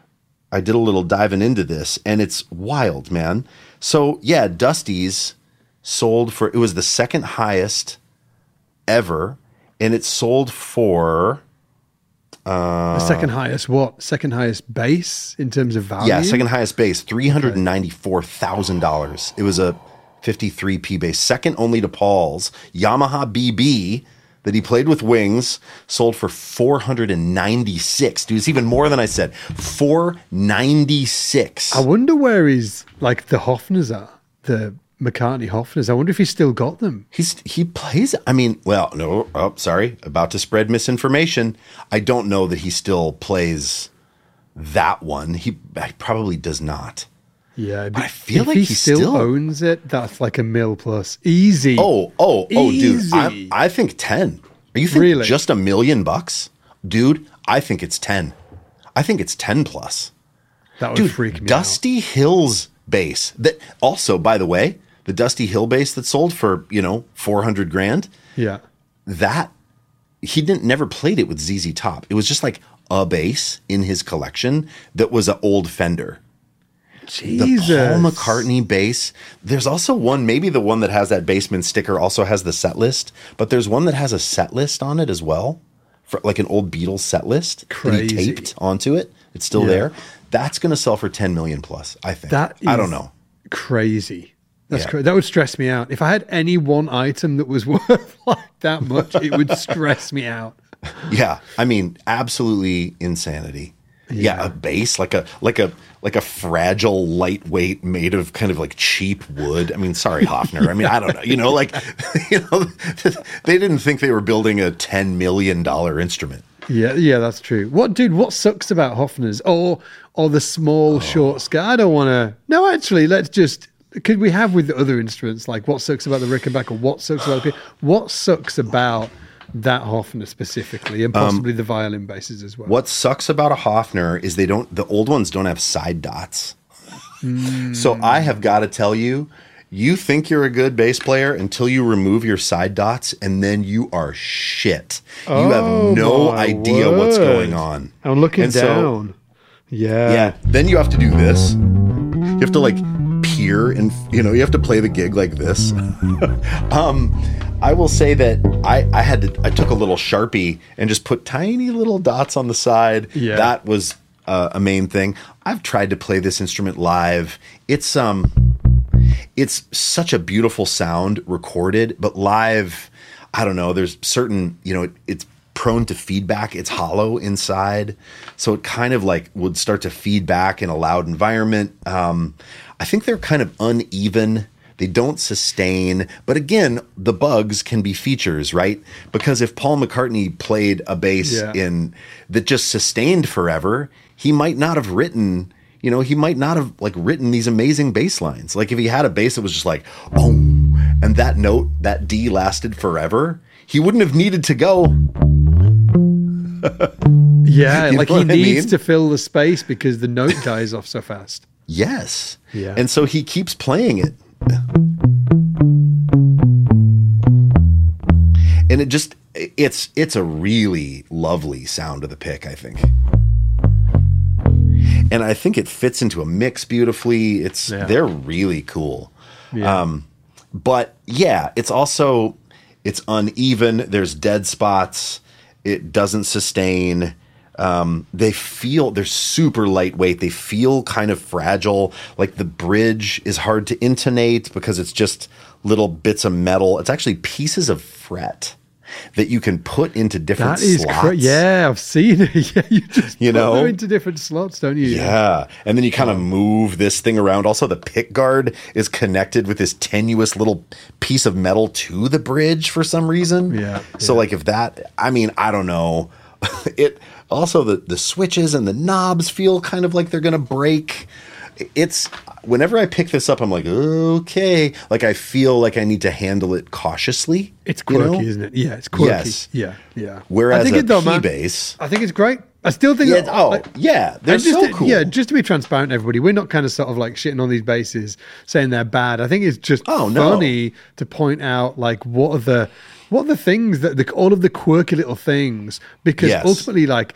I did a little diving into this and it's wild, man. So yeah, Dusty's sold for, it was the second highest ever and it sold for, The second highest what? Second highest base in terms of value? yeah, second highest base, three hundred ninety-four thousand dollars. It was a fifty-three P bass, second only to Paul's Yamaha B B that he played with Wings, sold for four hundred ninety-six. Dude, it's even more than I said. four ninety-six. I wonder where his, like, the Hofners are. The McCartney Hofners. I wonder if he's still got them. He's he plays. I mean, well, no. Oh, sorry, about to spread misinformation. I don't know that he still plays that one. He, he probably does not. Yeah, But I feel if like he he still, still- owns it. That's like a mil plus, easy. Oh, oh, oh, dude. Easy. I, I think ten. Are you think Really? just a million bucks, dude? I think it's ten. I think it's ten plus. that would Dude, freak me Dusty Hill's bass. That also, by the way, the Dusty Hill bass that sold for you know four hundred grand. out. Yeah, That he didn't never played it with Z Z Top. It was just like a bass in his collection that was an old Fender. Jesus. The Paul McCartney bass. There's also one, maybe the one that has that Bassman sticker also has the set list, but there's one that has a set list on it as well, for like an old Beatles set list that Crazy. he taped onto it. It's still Yeah. there. That's going to sell for ten million plus, I think. That is I don't know. Crazy. That's Yeah. crazy. That would stress me out. If I had any one item that was worth like that much, it would stress me out. Yeah, I mean, absolutely insanity. Yeah. Yeah. a bass like a like a like a fragile, lightweight, made of kind of like cheap wood. I mean, sorry, Hofner. I mean, I don't know. You know, like you know, they didn't think they were building a ten million dollar instrument. Yeah, yeah, that's true. What, dude? What sucks about Hofner's or or the small Oh. short scale? I don't want to. No, actually, let's just. Could we have with the other instruments like what sucks about the Rickenbacker? What sucks about the what sucks about that Hofner specifically, and possibly the violin basses as well? What sucks about a Hofner is they don't. The old ones don't have side dots. So I have got to tell you, you think you're a good bass player until you remove your side dots, and then you are shit. You Oh, have no my idea what's word. going on. I'm looking And so- down. yeah, Yeah. Then you have to do this. You have to like peer and you know you have to play the gig like this. um, I will say that I I had to I took a little Sharpie and just put tiny little dots on the side. Yeah. That was uh, a main thing. I've tried to play this instrument live. It's um, it's such a beautiful sound recorded, but live, I don't know. There's certain you know it, it's prone to feedback. It's hollow inside, so it kind of like would start to feed back in a loud environment. Um, I think they're kind of uneven. They don't sustain. But again, the bugs can be features, right? Because if Paul McCartney played a bass Yeah. in that just sustained forever, he might not have written. You know, he might not have like written these amazing bass lines. Like if he had a bass that was just like, oh, and that note, that D lasted forever, he wouldn't have needed to go. yeah. You Like know he what I needs mean? to fill the space because the note dies off so fast. Yes. Yeah. And so he keeps playing it. And it just it's it's a really lovely sound of the pick, I think. And I think it fits into a mix beautifully. It's Yeah. they're really cool. Yeah. Um but yeah, it's also it's uneven. There's dead spots. It doesn't sustain. Um, they feel they're super lightweight. They feel kind of fragile. Like the bridge is hard to intonate because it's just little bits of metal. It's actually pieces of fret. that you can put into different That is slots. cra- yeah, I've seen it. Yeah, you just You put know? them into different slots, don't you? Yeah. And then you kind of move this thing around. Also, the pick guard is connected with this tenuous little piece of metal to the bridge for some reason. Yeah, So, yeah. like, if that, I mean, I don't know. It also, the, the switches and the knobs feel kind of like they're going to break. It's whenever I pick this up, I'm like, okay. Like, I feel like I need to handle it cautiously. It's you quirky, know? isn't it? Yeah, it's quirky. Yes. Yeah, yeah. Whereas I think a it though, P man. bass. I think it's great. I still think. Yeah, that, oh, like, yeah. They're and just so to, cool. Yeah, just to be transparent, to everybody, we're not kind of sort of like shitting on these basses, saying they're bad. I think it's just Oh, no. funny to point out like what are the what are the things that the, all of the quirky little things, because Yes. ultimately, like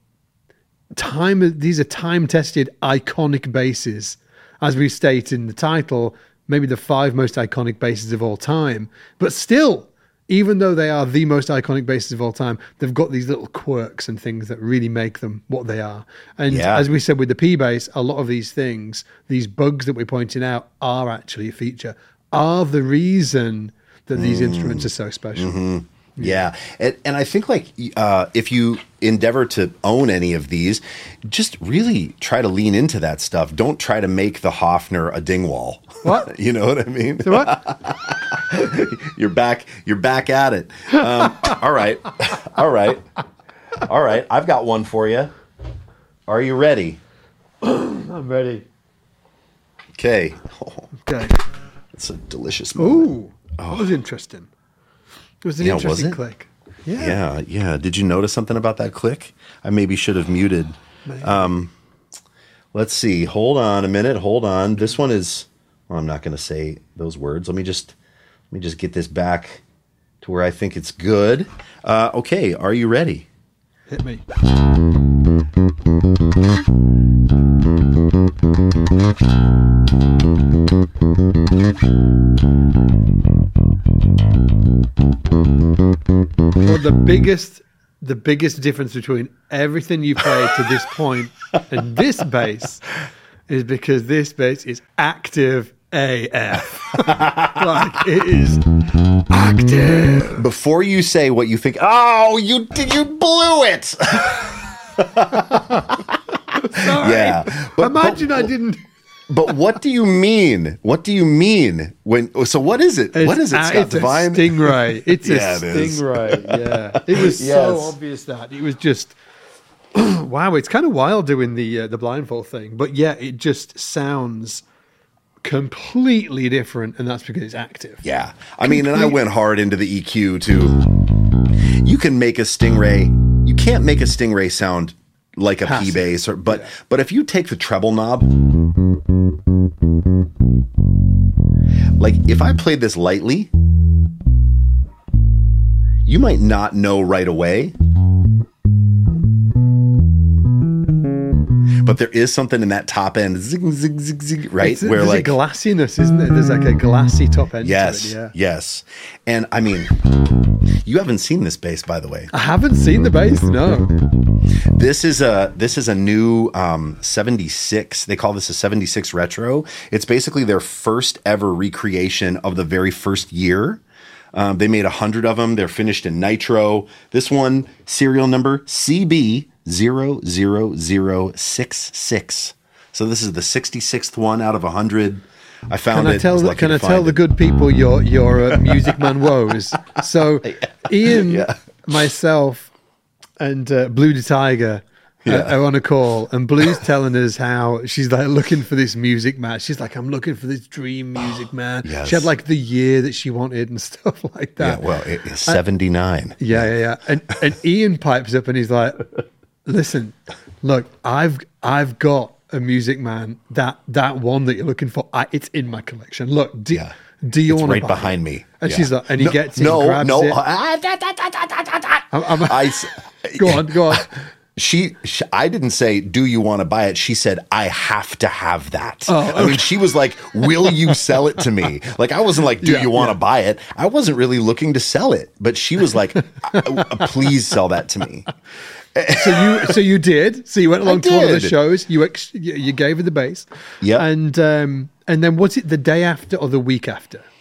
time, these are time tested, iconic basses, as we state in the title, maybe the five most iconic basses of all time, but still. Even though they are the most iconic basses of all time, they've got these little quirks and things that really make them what they are. And Yeah. as we said with the P bass, a lot of these things, these bugs that we're pointing out, are actually a feature, are the reason that these Mm. instruments are so special. Mm-hmm. Yeah. And, and I think like uh, if you endeavor to own any of these, just really try to lean into that stuff. Don't try to make the Hofner a Dingwall. What? You know what I mean? So what? You're back. You're back at it. Um, all right. All right. All right. I've got one for you. Are you ready? I'm ready. Okay. Oh, Okay. it's a delicious moment. Ooh, that was interesting. It was an Yeah, was interesting it? click. Yeah. Yeah, yeah. Did you notice something about that click? I maybe should have muted. Um, let's see. Hold on a minute. Hold on. This one is. Well, I'm not going to say those words. Let me just let me just get this back to where I think it's good. Uh, okay. Are you ready? Hit me. Well, the biggest, the biggest difference between everything you played to this point and this bass is because this bass is active A F. Like it is active. Before you say what you think, oh, you did you blew it. Sorry. Yeah. But- Imagine but- I didn't. But what do you mean? What do you mean when? So what is it? what is it, It's, Scott it's Devine? a stingray. It's Yeah, a it is. stingray. Yeah, it was so Yes. obvious that it was just wow. It's kind of wild doing the uh, the blindfold thing, but yeah, it just sounds completely different, and that's because it's active. Yeah. I mean, and I went hard into the E Q too. You can make a Stingray. You can't make a Stingray sound like a Passive. P bass, or but but if you take the treble knob, like if I played this lightly, you might not know right away. But there is something in that top end, zig, zig, zig, zig, right? It's, there's like a glassiness, isn't there? There's like a glassy top end. yes, to it, yeah. yes, and I mean, you haven't seen this bass, by the way. I haven't seen the bass. No. This is a this is a new um, seventy-six. They call this a seventy-six retro. It's basically their first ever recreation of the very first year. Um, they made a hundred of them. They're finished in nitro. This one, serial number C B zero zero zero six six. So this is the sixty-sixth one out of a hundred. I found Can it. I tell? was the- lucky Can to I tell find the it. good people your your uh, Music Man woes? So, Ian, Yeah. myself, and uh, Blue the Tiger uh, Yeah. are on a call, and Blue's telling us how she's like looking for this Music Man. She's like, I'm looking for this dream Music Man. Yes. She had like the year that she wanted and stuff like Yeah, that. well, it is seventy-nine. Yeah, yeah, yeah. And and Ian pipes up and he's like, "Listen, look, I've I've got a Music Man. That that one that you're looking for, I, it's in my collection. Look, do, Yeah. do you It's want to right buy behind it?" me. And Yeah. she's like, and he no, gets it, no, and grabs no. it. Ah, da, da, da, da, da, da, da. I'm- I'm- I s- Go on, go on. She, she, I didn't say, "Do you want to buy it?" She said, "I have to have that." Oh, I mean, she was like, "Will you sell it to me?" Like, I wasn't like, "Do Yeah, you want to yeah. buy it?" I wasn't really looking to sell it, but she was like, "Uh, "Please sell that to me." So you so you did. So you went along to one of the did. shows. You ex, you you gave her the bass. Yep. And um and then was it the day after or the week after?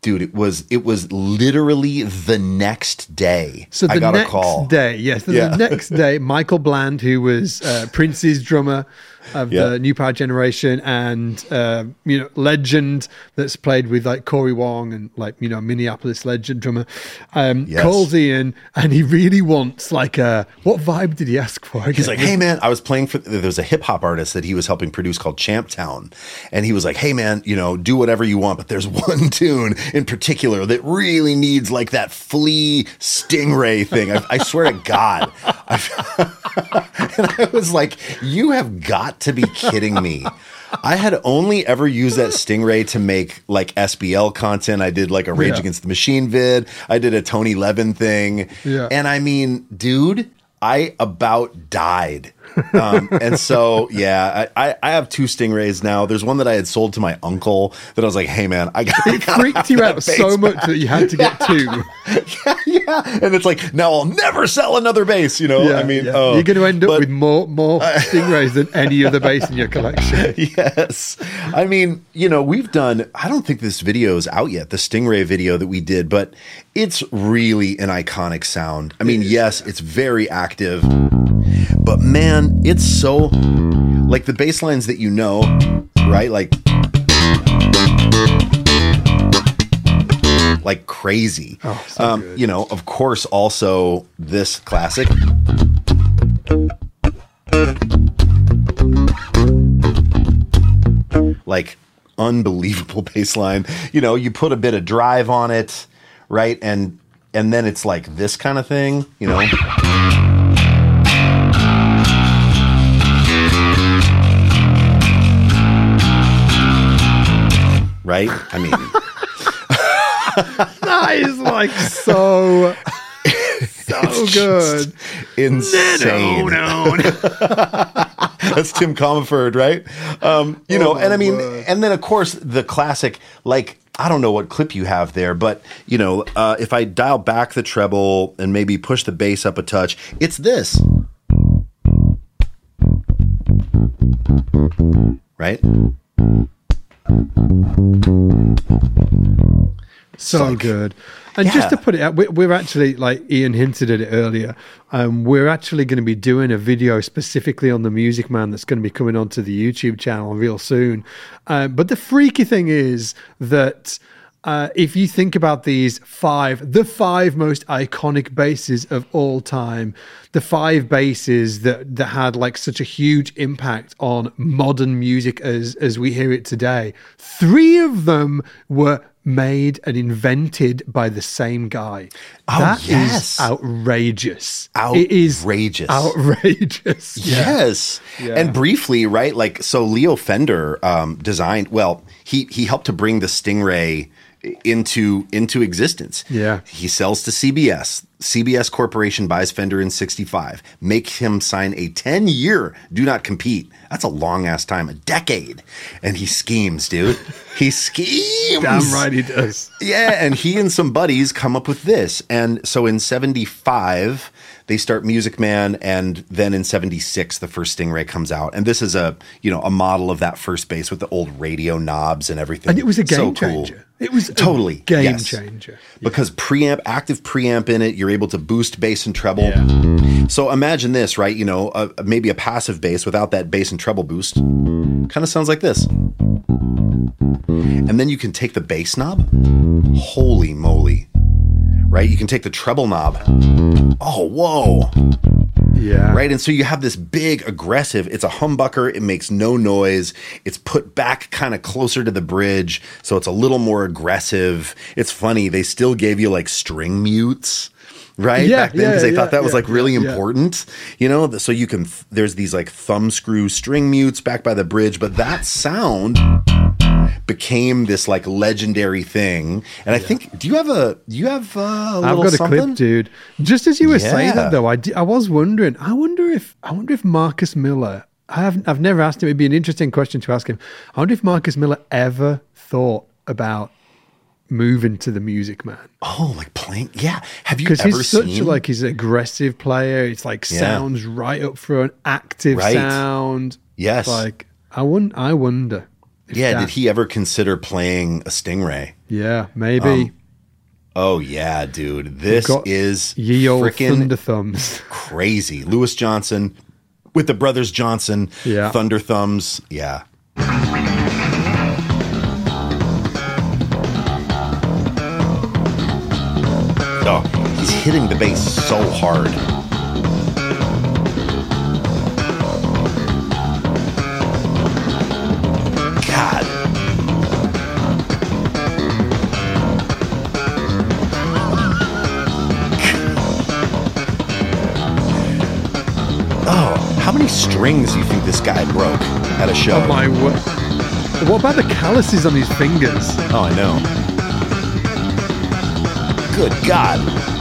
dude, it was it was literally the next day. So the I got next a call. day, yes, so Yeah. the next day, Michael Bland, who was uh, Prince's drummer of Yeah. the New Power Generation, and uh, you know, legend that's played with like Corey Wong and like you know Minneapolis legend drummer, um, Yes. calls Ian, and he really wants like a what vibe did he ask for? He's again? like, hey man, I was playing for there's a hip hop artist that he was helping produce called Champtown. And he was like, hey man, you know, do whatever you want, but there's one tune in particular that really needs like that flea stingray thing. I, I swear to God. I, and I was like, you have got to be kidding me. I had only ever used that stingray to make like S B L content. I did like a Rage Yeah. Against the Machine vid. I did a Tony Levin thing. Yeah. And I mean, dude, I about died. Um, and so, yeah, I, I, I have two Stingrays now. There's one that I had sold to my uncle that I was like, hey, man, I got It freaked you out so much that you had to get two. yeah, yeah. And it's like, now I'll never sell another bass, you know? Yeah, I mean, yeah. oh, you're going to end up but- with more more Stingrays than any other bass in your collection. Yes. I mean, you know, we've done, I don't think this video is out yet, the Stingray video that we did, but it's really an iconic sound. I mean, yes, it's very active, but man, it's so, like the bass lines that you know, right? Like, like crazy. Oh, so um, good. You know, of course, also this classic. Like unbelievable bass line. You know, you put a bit of drive on it, right? And and then it's like this kind of thing, you know. Right? I mean, That is like so so good. insane. No, no. That's Tim Comerford, right? Um, you Oh know, my and I mean, word. and then of course the classic, like, I don't know what clip you have there, but you know, uh, if I dial back the treble and maybe push the bass up a touch, it's this. Right? So like- good. And Yeah. just to put it out, we- we're actually, like Ian hinted at it earlier, um, we're actually going to be doing a video specifically on the Music Man that's going to be coming onto the YouTube channel real soon. Um, but the freaky thing is that uh, if you think about these five, the five most iconic basses of all time, the five basses that, that had like such a huge impact on modern music as, as we hear it today, three of them were made and invented by the same guy. Oh, That is yes. outrageous. It is Outrageous. outrageous. Yeah. Yes. Yeah. And briefly, right? Like, so Leo Fender um, designed, well, he, he helped to bring the Stingray into into existence. Yeah. He sells to C B S. C B S Corporation buys Fender in sixty-five, makes him sign a ten-year do not compete. That's a long-ass time, a decade. And he schemes, dude. He schemes. Damn right he does. Yeah, and he and some buddies come up with this. And so in seventy-five, they start Music Man, and then in seventy-six, the first Stingray comes out. And this is a, you know, a model of that first bass with the old radio knobs and everything. And it was a So game cool. changer. It was a Totally. game yes. changer. Because preamp, active preamp in it, you're able to boost bass and treble. Yeah. So imagine this, right? You know, uh, maybe a passive bass without that bass and treble boost. Kind of sounds like this. And then you can take the bass knob. Holy moly. Right? You can take the treble knob. Oh, whoa. Yeah. Right? And so you have this big aggressive, it's a humbucker, it makes no noise, it's put back kind of closer to the bridge, so it's a little more aggressive. It's funny, they still gave you like string mutes, right? Yeah, Back then, because yeah, they thought yeah, that was yeah, like really yeah, yeah. important, you know? So you can, there's these like thumb screw string mutes back by the bridge, but that sound became this like legendary thing. And I think, do you have a, do you have uh, a I've little got a something? clip, dude. Just as you were saying Yeah. that, though, I, di- I was wondering. I wonder if I wonder if Marcus Miller. I have I've never asked him. It'd be an interesting question to ask him. I wonder if Marcus Miller ever thought about moving to the Music Man, Oh, like playing? Yeah. Have you because ever he's such seen? a, like he's an aggressive player. It's like Yeah. sounds right up front, active Right. sound. Yes. Like I wouldn't. I wonder. If Yeah, that- did he ever consider playing a Stingray? Yeah, maybe. Um, Oh yeah, dude. This Got is ye old freaking Thunder Thumbs. crazy. Lewis Johnson with the Brothers Johnson, Yeah. Thunder Thumbs. Yeah. Oh, he's hitting the bass so hard. God. Oh, how many strings do you think this guy broke at a show? Oh my word. What about the calluses on his fingers? Oh, I know. Good God.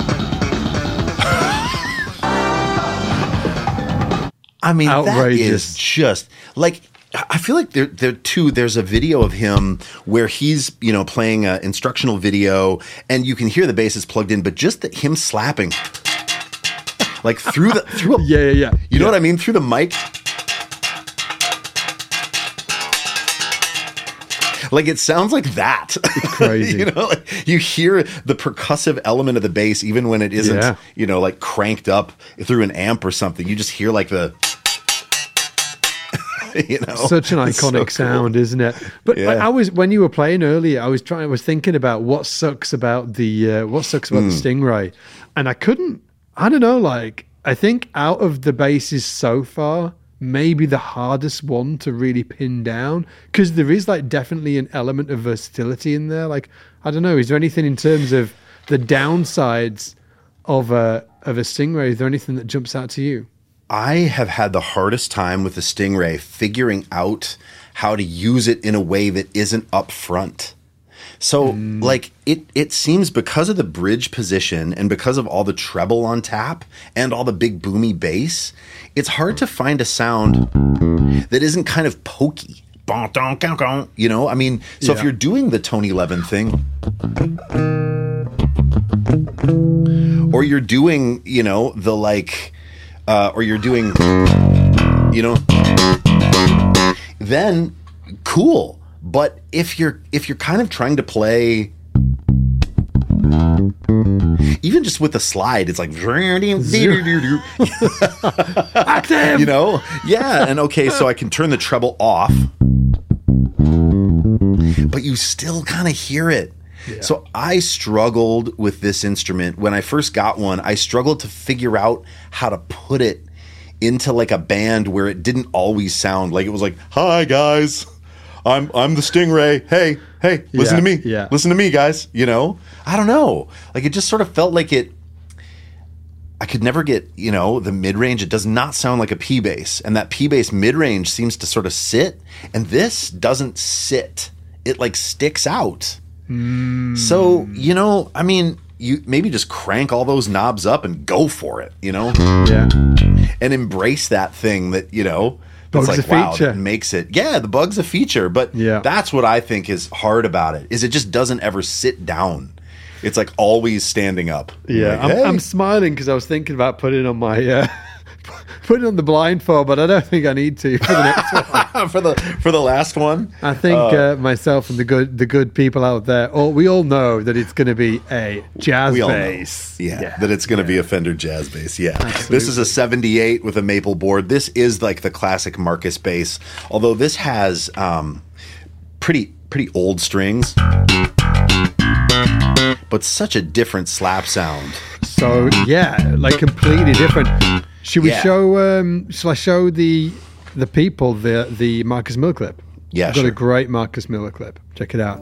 I mean, that Outrageous. is just like, I feel like there, there too, there's a video of him where he's, you know, playing an instructional video and you can hear the bass is plugged in, but just that him slapping like through the, through a, Yeah, yeah, yeah. you know what I mean? Through the mic. Like it sounds like that. It's crazy. You know, like you hear the percussive element of the bass even when it isn't, Yeah. you know, like cranked up through an amp or something. You just hear like the you know. Such an It's so iconic cool. sound, isn't it? But I, Yeah. I was when you were playing earlier, I was trying I was thinking about what sucks about the uh, what sucks about Hmm. the Stingray. And I couldn't I don't know, like I think out of the basses so far, maybe the hardest one to really pin down because there is like definitely an element of versatility in there. Like I don't know, is there anything in terms of the downsides of a of a Stingray? Is there anything that jumps out to you? I have had the hardest time with the Stingray figuring out how to use it in a way that isn't up front. So like it it seems because of the bridge position and because of all the treble on tap and all the big boomy bass, it's hard to find a sound that isn't kind of pokey. You know, I mean, so if Yeah. you're doing the Tony Levin thing, or you're doing, you know, the like, uh, or you're doing, you know, then cool. But if you're if you're kind of trying to play, even just with the slide, it's like, Active! you know, yeah. And okay, so I can turn the treble off, but you still kind of hear it. So I struggled with this instrument when I first got one. I struggled to figure out how to put it into like a band where it didn't always sound like it was like, "Hi guys, I'm I'm the Stingray. Hey, hey, listen Yeah, to me. yeah. Listen to me, guys." You know, I don't know. Like it just sort of felt like it. I could never get, you know, the mid range. It does not sound like a P bass, and that P bass mid range seems to sort of sit, and this doesn't sit. It like sticks out. So, you know, I mean, you maybe just crank all those knobs up and go for it, you know, Yeah. and embrace that thing that, you know, that's Bug's like, a wow, feature. that makes it. Yeah, the bug's a feature, but Yeah. that's what I think is hard about it, is it just doesn't ever sit down. It's like always standing up. Yeah, Like, I'm, hey. I'm smiling because I was thinking about putting on my uh, putting on the blindfold, but I don't think I need to for the next one. for the for the last one. I think uh, myself and the good the good people out there, all, we all know that it's going to be a jazz We all know. bass. Yeah, that it's going to be a Fender jazz bass. Yeah. This is a seventy-eight with a maple board. This is like the classic Marcus bass, although this has um, pretty pretty old strings, but such a different slap sound. So yeah, like completely different. Should we Yeah. show? Um, shall I show the the people the the Marcus Miller clip? Yeah, I've got sure. a great Marcus Miller clip. Check it out.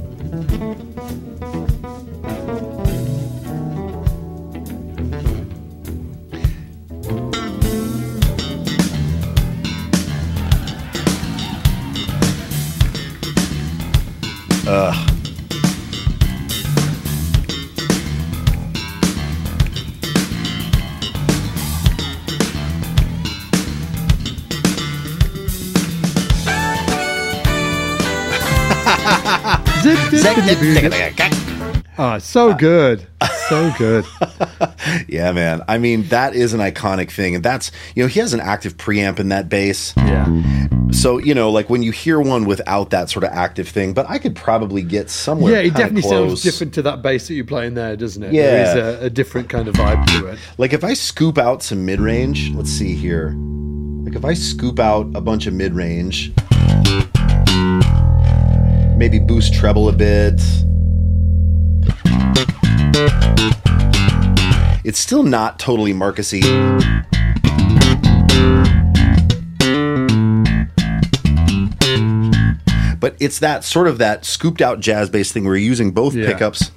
Zip, zip, zip, zip, zip. Oh, so good, so good. Yeah, man. I mean, that is an iconic thing, and that's, you know, he has an active preamp in that bass. Yeah, so, you know, like when you hear one without that sort of active thing, but I could probably get somewhere. Yeah, it kinda definitely close. sounds different to that bass that you're playing there, doesn't it? Yeah. There is a, a different kind of vibe to it. Like if I scoop out some mid range, let's see here. Like if I scoop out a bunch of mid range, maybe boost treble a bit. It's still not totally Marcusy. But it's that sort of that scooped out jazz bass thing where you're using both Yeah. pickups.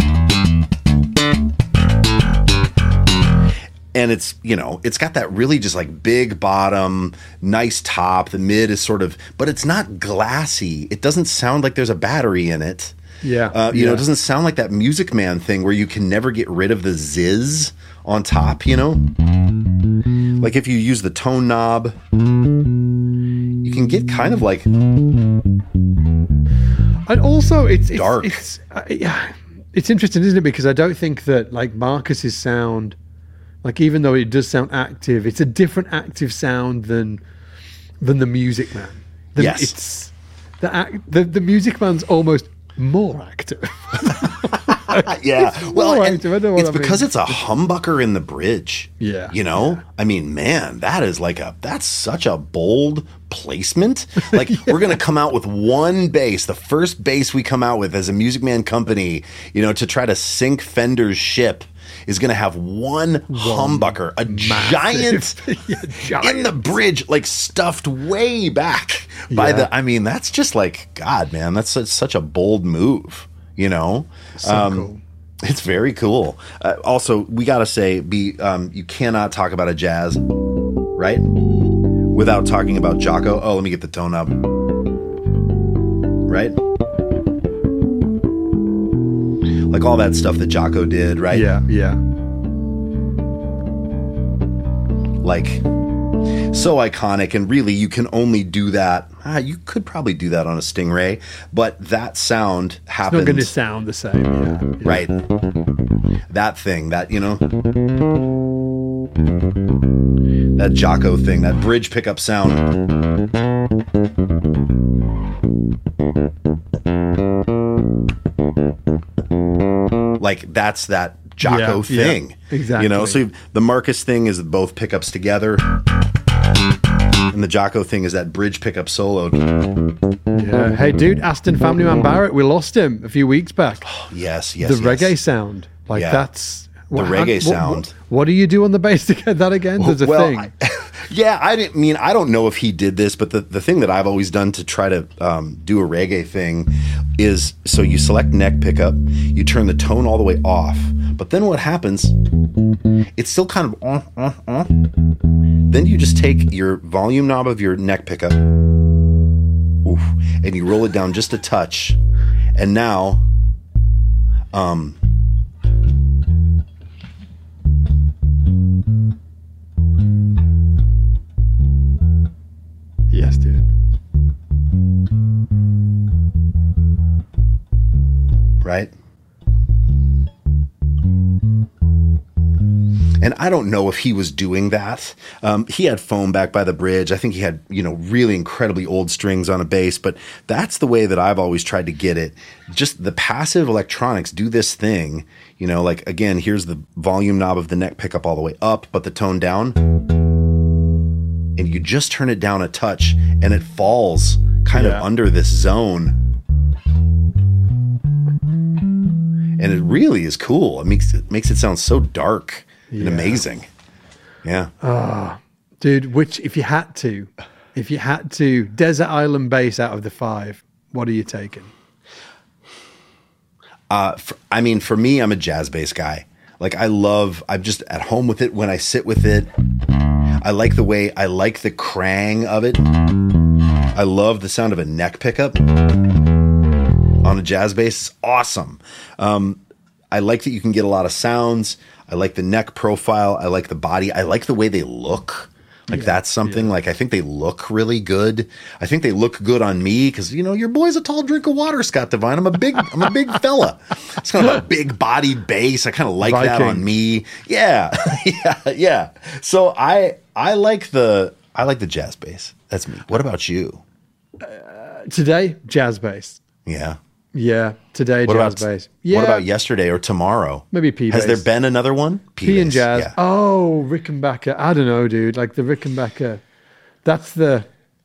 And it's, you know, it's got that really just like big bottom, nice top. The mid is sort of, but it's not glassy. It doesn't sound like there's a battery in it. Yeah. Uh, you know, yeah. it doesn't sound like that Music Man thing where you can never get rid of the zizz on top, you know? Like if you use the tone knob, you can get kind of like And also, it's, it's Dark. It's, uh, yeah, it's interesting, isn't it? Because I don't think that like Marcus's sound, like even though it does sound active, it's a different active sound than than the Music Man. The, Yes. it's the, act, the the Music Man's almost more active. yeah. It's Well, more and active, I know what it's I mean. because it's a humbucker in the bridge. Yeah, You know? yeah. I mean, man, that is like a that's such a bold placement. Like we're going to come out with one bass, the first bass we come out with as a Music Man company, you know, to try to sink Fender's ship is going to have one, humbucker, a giant, Yeah, giant. in the bridge, like stuffed way back by Yeah. the. I mean, that's just like God, man. That's such, such a bold move, you know. So cool. It's very cool. Uh, also, we gotta say, be um, you cannot talk about a jazz, right, without talking about Jaco. Oh, let me get the tone up. Right. Like all that stuff that Jaco did, right? Yeah, yeah. Like, so iconic, and really you can only do that. Ah, you could probably do that on a Stingray, but that sound It's happened. not going to sound the same. Yeah, yeah. Right. That thing, that, you know, that Jaco thing, that bridge pickup sound. Like that's that Jaco Yeah, yeah, thing. exactly. You know, so the Marcus thing is both pickups together. And the Jaco thing is that bridge pickup solo. Yeah. Hey, dude, Aston Family Man Barrett, we lost him a few weeks back. Yes, yes. the yes. reggae sound, like Yeah. that's The reggae what, sound. What, what do you do on the bass to get that again? There's a well, thing. I, yeah, I didn't mean I don't know if he did this, but the, the thing that I've always done to try to um, do a reggae thing is so you select neck pickup, you turn the tone all the way off, but then what happens? It's still kind of uh, uh, uh. Then you just take your volume knob of your neck pickup, oof, and you roll it down just a touch, and now, um. Yes, dude. Right? And I don't know if he was doing that. Um, he had foam back by the bridge. I think he had, you know, really incredibly old strings on a bass, but that's the way that I've always tried to get it. Just the passive electronics do this thing, you know, like again, here's the volume knob of the neck pickup all the way up, but the tone down. And you just turn it down a touch and it falls kind Yeah. of under this zone. And it really is cool. It makes it makes it sound so dark and Yeah. amazing. Yeah. Dude, which if you had to, if you had to, Desert Island bass out of the five, what are you taking? Uh, for, I mean, for me, I'm a jazz bass guy. Like I love, I'm just at home with it when I sit with it. I like the way, I like the crang of it. I love the sound of a neck pickup on a jazz bass. It's awesome. Um, I like that you can get a lot of sounds. I like the neck profile. I like the body. I like the way they look. Like Yeah, that's something like I think they look really good. I think they look good on me because you know your boy's a tall drink of water, Scott Devine. I'm a big, I'm a big fella. It's kind of a big body bass. I kind of like that Viking. on me. Yeah, yeah, yeah. So I, I like the, I like the jazz bass. That's me. What about you? Today, jazz bass. Yeah. Yeah, today, What jazz about bass. Yeah, what about yesterday or tomorrow? Maybe P Has bass. there been another one? P and bass, jazz. yeah. Oh, Rickenbacker. I don't know, dude. Like the Rickenbacker. That's the.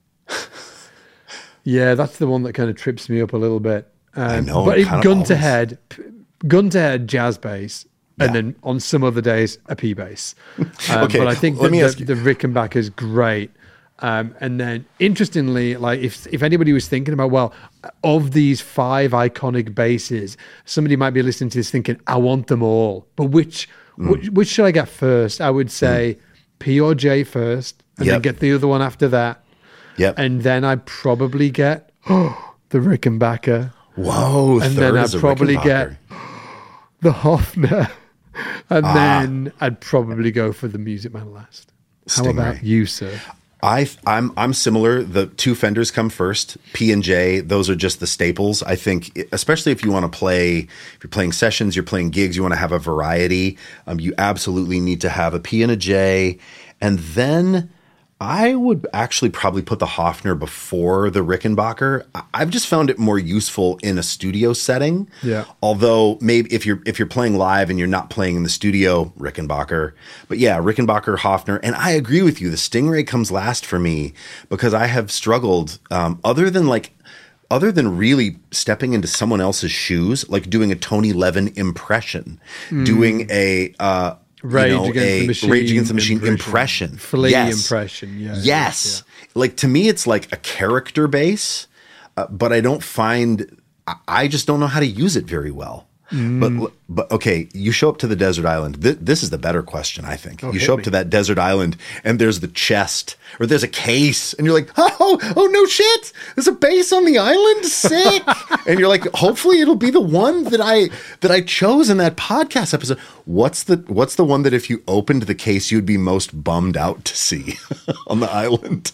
Yeah, that's the one that kind of trips me up a little bit. Um, I know, but it it, kind of gun to always- head, p- gun to head, jazz bass, and Yeah. then on some other days a P bass. Um, Okay, but I think let the, me the, ask you- the Rickenbacker is great. Um, and then, interestingly, like if if anybody was thinking about, well, of these five iconic basses, somebody might be listening to this thinking, I want them all, but which Mm. which, which should I get first? I would say P or J first, and then Yep. get the other one after that, Yep. and then I'd probably get the Rickenbacker, Whoa. and third then I'd is a probably Rickenbacker. get the Hofner, and Ah. then I'd probably go for the Music Man last. How about Stingray. you, sir? I I'm I'm similar. The two Fenders come first. P and J, those are just the staples. I think, especially if you want to play, if you're playing sessions, you're playing gigs, you want to have a variety. Um, you absolutely need to have a P and a J, and then I would actually probably put the Hofner before the Rickenbacker. I- I've just found it more useful in a studio setting. Yeah. Although maybe if you're if you're playing live and you're not playing in the studio, Rickenbacker. But yeah, Rickenbacker, Hofner, and I agree with you. The Stingray comes last for me because I have struggled. Um, other than like, other than really stepping into someone else's shoes, like doing a Tony Levin impression, doing a uh, Rage you know, Against a the Machine Rage Against the Machine impression. impression, Flea yes. impression, yeah, yes. Like to me, it's like a character base, uh, but I don't find. I- I just don't know how to use it very well. Mm. But but okay, you show up to the desert island. Th- this is the better question, I think. you Oh, hit show up me. to that desert island, and there's the chest, or there's a case, and you're like, oh, oh no shit! There's a base on the island, sick. And you're like, hopefully it'll be the one that I that I chose in that podcast episode. What's the What's the one that if you opened the case, you'd be most bummed out to see on the island?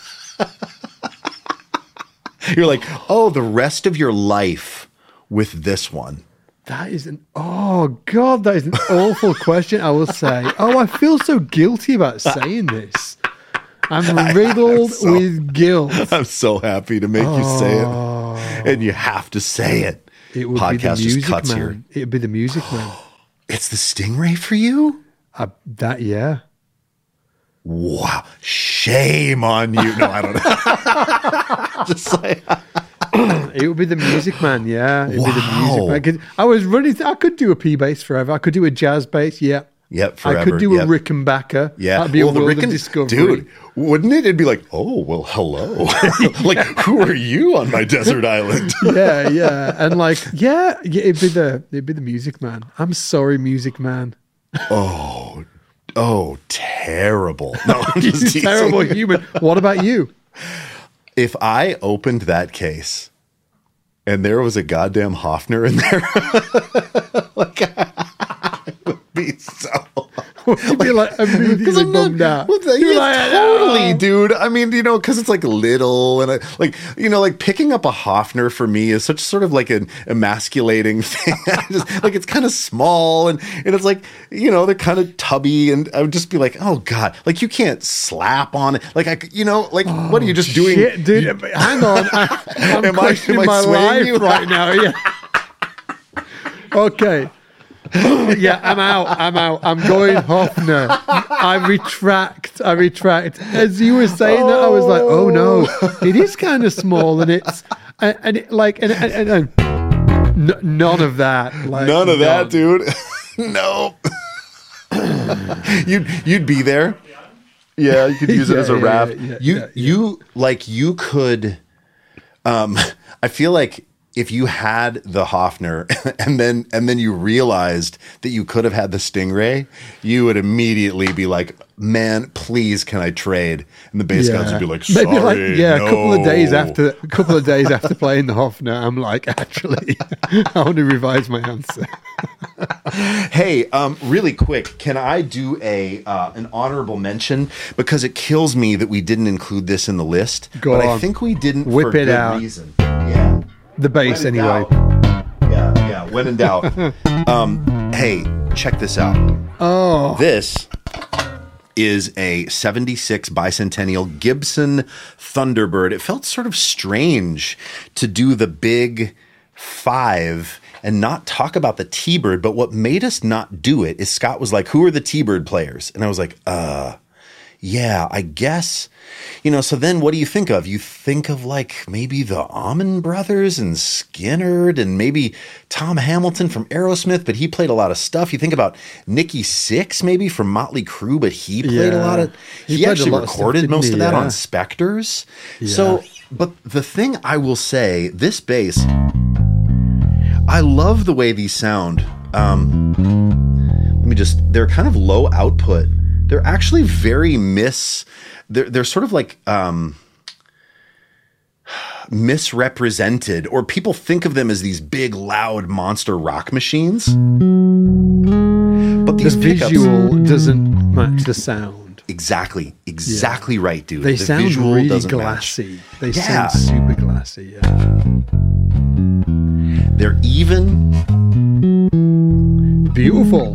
You're like, oh, the rest of your life with this one. That is an oh god, that is an awful question. I will say. Oh, I feel so guilty about saying this. I'm riddled so- with guilt. I'm so happy to make you say it, and you have to say it. It would Podcast be the just Music cuts Man. here. It would be the Music Man. It's the Stingray for you? I, that yeah. Wow. Shame on you. No, I don't know. Just like, It would be the Music Man. Yeah, it'd be the Wow. Music Man. 'Cause I was running. Th- I could do a P bass forever. I could do a jazz bass. Yeah. yep, I forever. could do yep. a Rickenbacker. Yeah. That'd be Well, a the world Ricken- of discovery. Dude, wouldn't it? It'd be like, oh, well, hello. Like, who are you on my desert island? yeah, yeah, and like, yeah, yeah, it'd be the it'd be the Music Man. I'm sorry, Music Man. oh, oh, terrible. No, I'm You just teasing. terrible human. What about you? If I opened that case and there was a goddamn Hofner in there, like, I would be so. You'd be like immediately Because I'm not, bummed out. well, the- You're yeah, like, totally, "Oh." dude. I mean, you know, because it's like little and I, like, you know, like picking up a Hofner for me is such sort of like an emasculating thing. I just, like it's kind of small and and it's like, you know, they're kind of tubby and I would just be like, oh god, like you can't slap on it. Like I, c- you know, like what are you just doing? Shit, dude. Hang on. I, I'm Am I- questioning am I my swaying life you? right now. Yeah. Okay. Yeah, I'm out. I'm out. I'm going Hofner. I retract. I retract. As you were saying that, I was like, oh no, it is kind of small, and it's and, and it, like and, and, and, and n- none of that. Like, None of that, none. dude. No. you'd you'd be there. Yeah, you could use it Yeah, as a yeah, raft. yeah, yeah, you yeah, yeah. you like you could. Um, I feel like if you had the Hofner and then and then you realized that you could have had the Stingray, you would immediately be like, "Man, please, can I trade?" And the bass guys would be like, "Sorry, maybe like yeah, no." a couple of days after, a couple of days after playing the Hofner, I'm like, actually, I want to revise my answer. Hey, um, really quick, can I do a uh, an honorable mention because it kills me that we didn't include this in the list, Go but I on. think we didn't Whip for it good out. reason. Yeah, The bass, When in anyway. doubt. Yeah, yeah. When in doubt, um, hey, check this out. Oh, This is a seventy-six Bicentennial Gibson Thunderbird. It felt sort of strange to do the big five and not talk about the T-Bird, but what made us not do it is Scott was like, who are the T-Bird players? And I was like, uh, yeah, I guess, you know, so then what do you think of? You think of like maybe the Allman Brothers and Skynyrd and maybe Tom Hamilton from Aerosmith, but he played a lot of stuff. You think about Nikki Sixx maybe from Motley Crue, but he played Yeah. a lot of, He he, played a actually lot of stuff, recorded didn't most he? of that Yeah. on Spectres. Yeah. So, but the thing I will say, this bass, I love the way these sound. Um, let me just, they're kind of low output. They're actually very mis, they're, they're sort of like um, misrepresented, or people think of them as these big, loud monster rock machines. But The these pickups, visual doesn't match the sound. exactly, exactly right, dude. They the sound visual really doesn't match. glassy. They Yeah. sound super glassy. Yeah. They're even. Beautiful.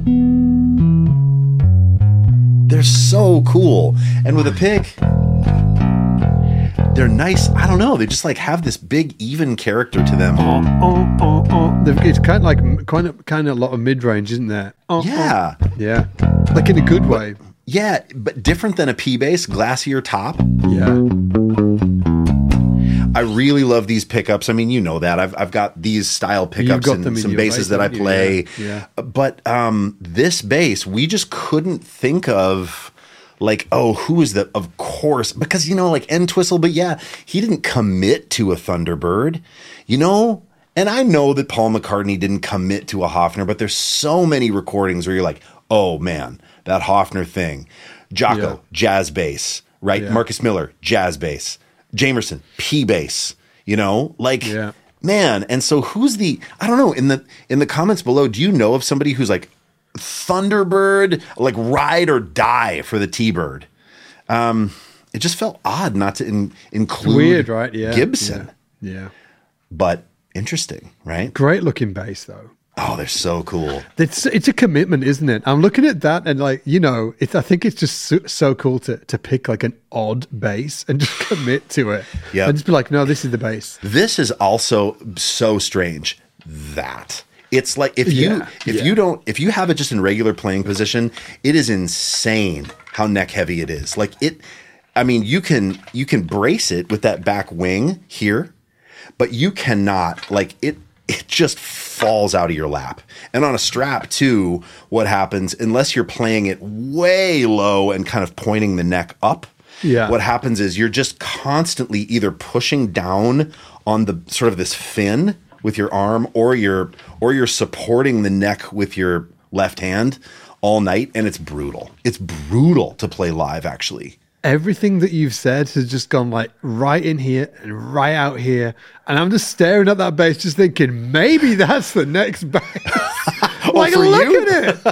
They're so cool. And with a pick, they're nice. I don't know. They just like have this big, even character to them. Oh, oh, oh, oh. They've- It's kind of like kind of kind of a lot of mid range, isn't there? Oh, Yeah. oh. Yeah. Like in a good way. Yeah, but different than a P bass, glassier top. Yeah. I really love these pickups. I mean, you know that. I've I've got these style pickups got and them in some your basses right, that I don't you? play. Yeah, But um, this bass, we just couldn't think of like, oh, who is the, of course, because, you know, like Entwistle, but yeah, he didn't commit to a Thunderbird, you know? And I know that Paul McCartney didn't commit to a Hofner, but there's so many recordings where you're like, oh man, that Hofner thing. Jocko, Yeah. jazz bass, right? Yeah. Marcus Miller, jazz bass. Jamerson, P bass, you know? Like, Yeah. man. And so who's the, I don't know, in the in the comments below, do you know of somebody who's like Thunderbird, like ride or die for the T-Bird? Um, it just felt odd not to in, include Weird, right? Yeah. Gibson, Yeah. yeah. but interesting, right? Great looking bass though. Oh, they're so cool. It's it's a commitment, isn't it? I'm looking at that and like, you know, it's I think it's just so, so cool to to pick like an odd bass and just commit to it. Yep. And just be like, no, this is the bass. This is also so strange that it's like if you Yeah, if yeah. you don't if you have it just in regular playing position, it is insane how neck heavy it is. Like it, I mean, you can you can brace it with that back wing here, but you cannot like it. It just falls out of your lap. And on a strap too, what happens unless you're playing it way low and kind of pointing the neck up? Yeah. What happens is you're just constantly either pushing down on the sort of this fin with your arm, or you're or you're supporting the neck with your left hand all night, and it's brutal. It's brutal to play live, actually. Everything that you've said has just gone like right in here and right out here. And I'm just staring at that bass, just thinking, maybe that's the next bass. Like, for look you? at it.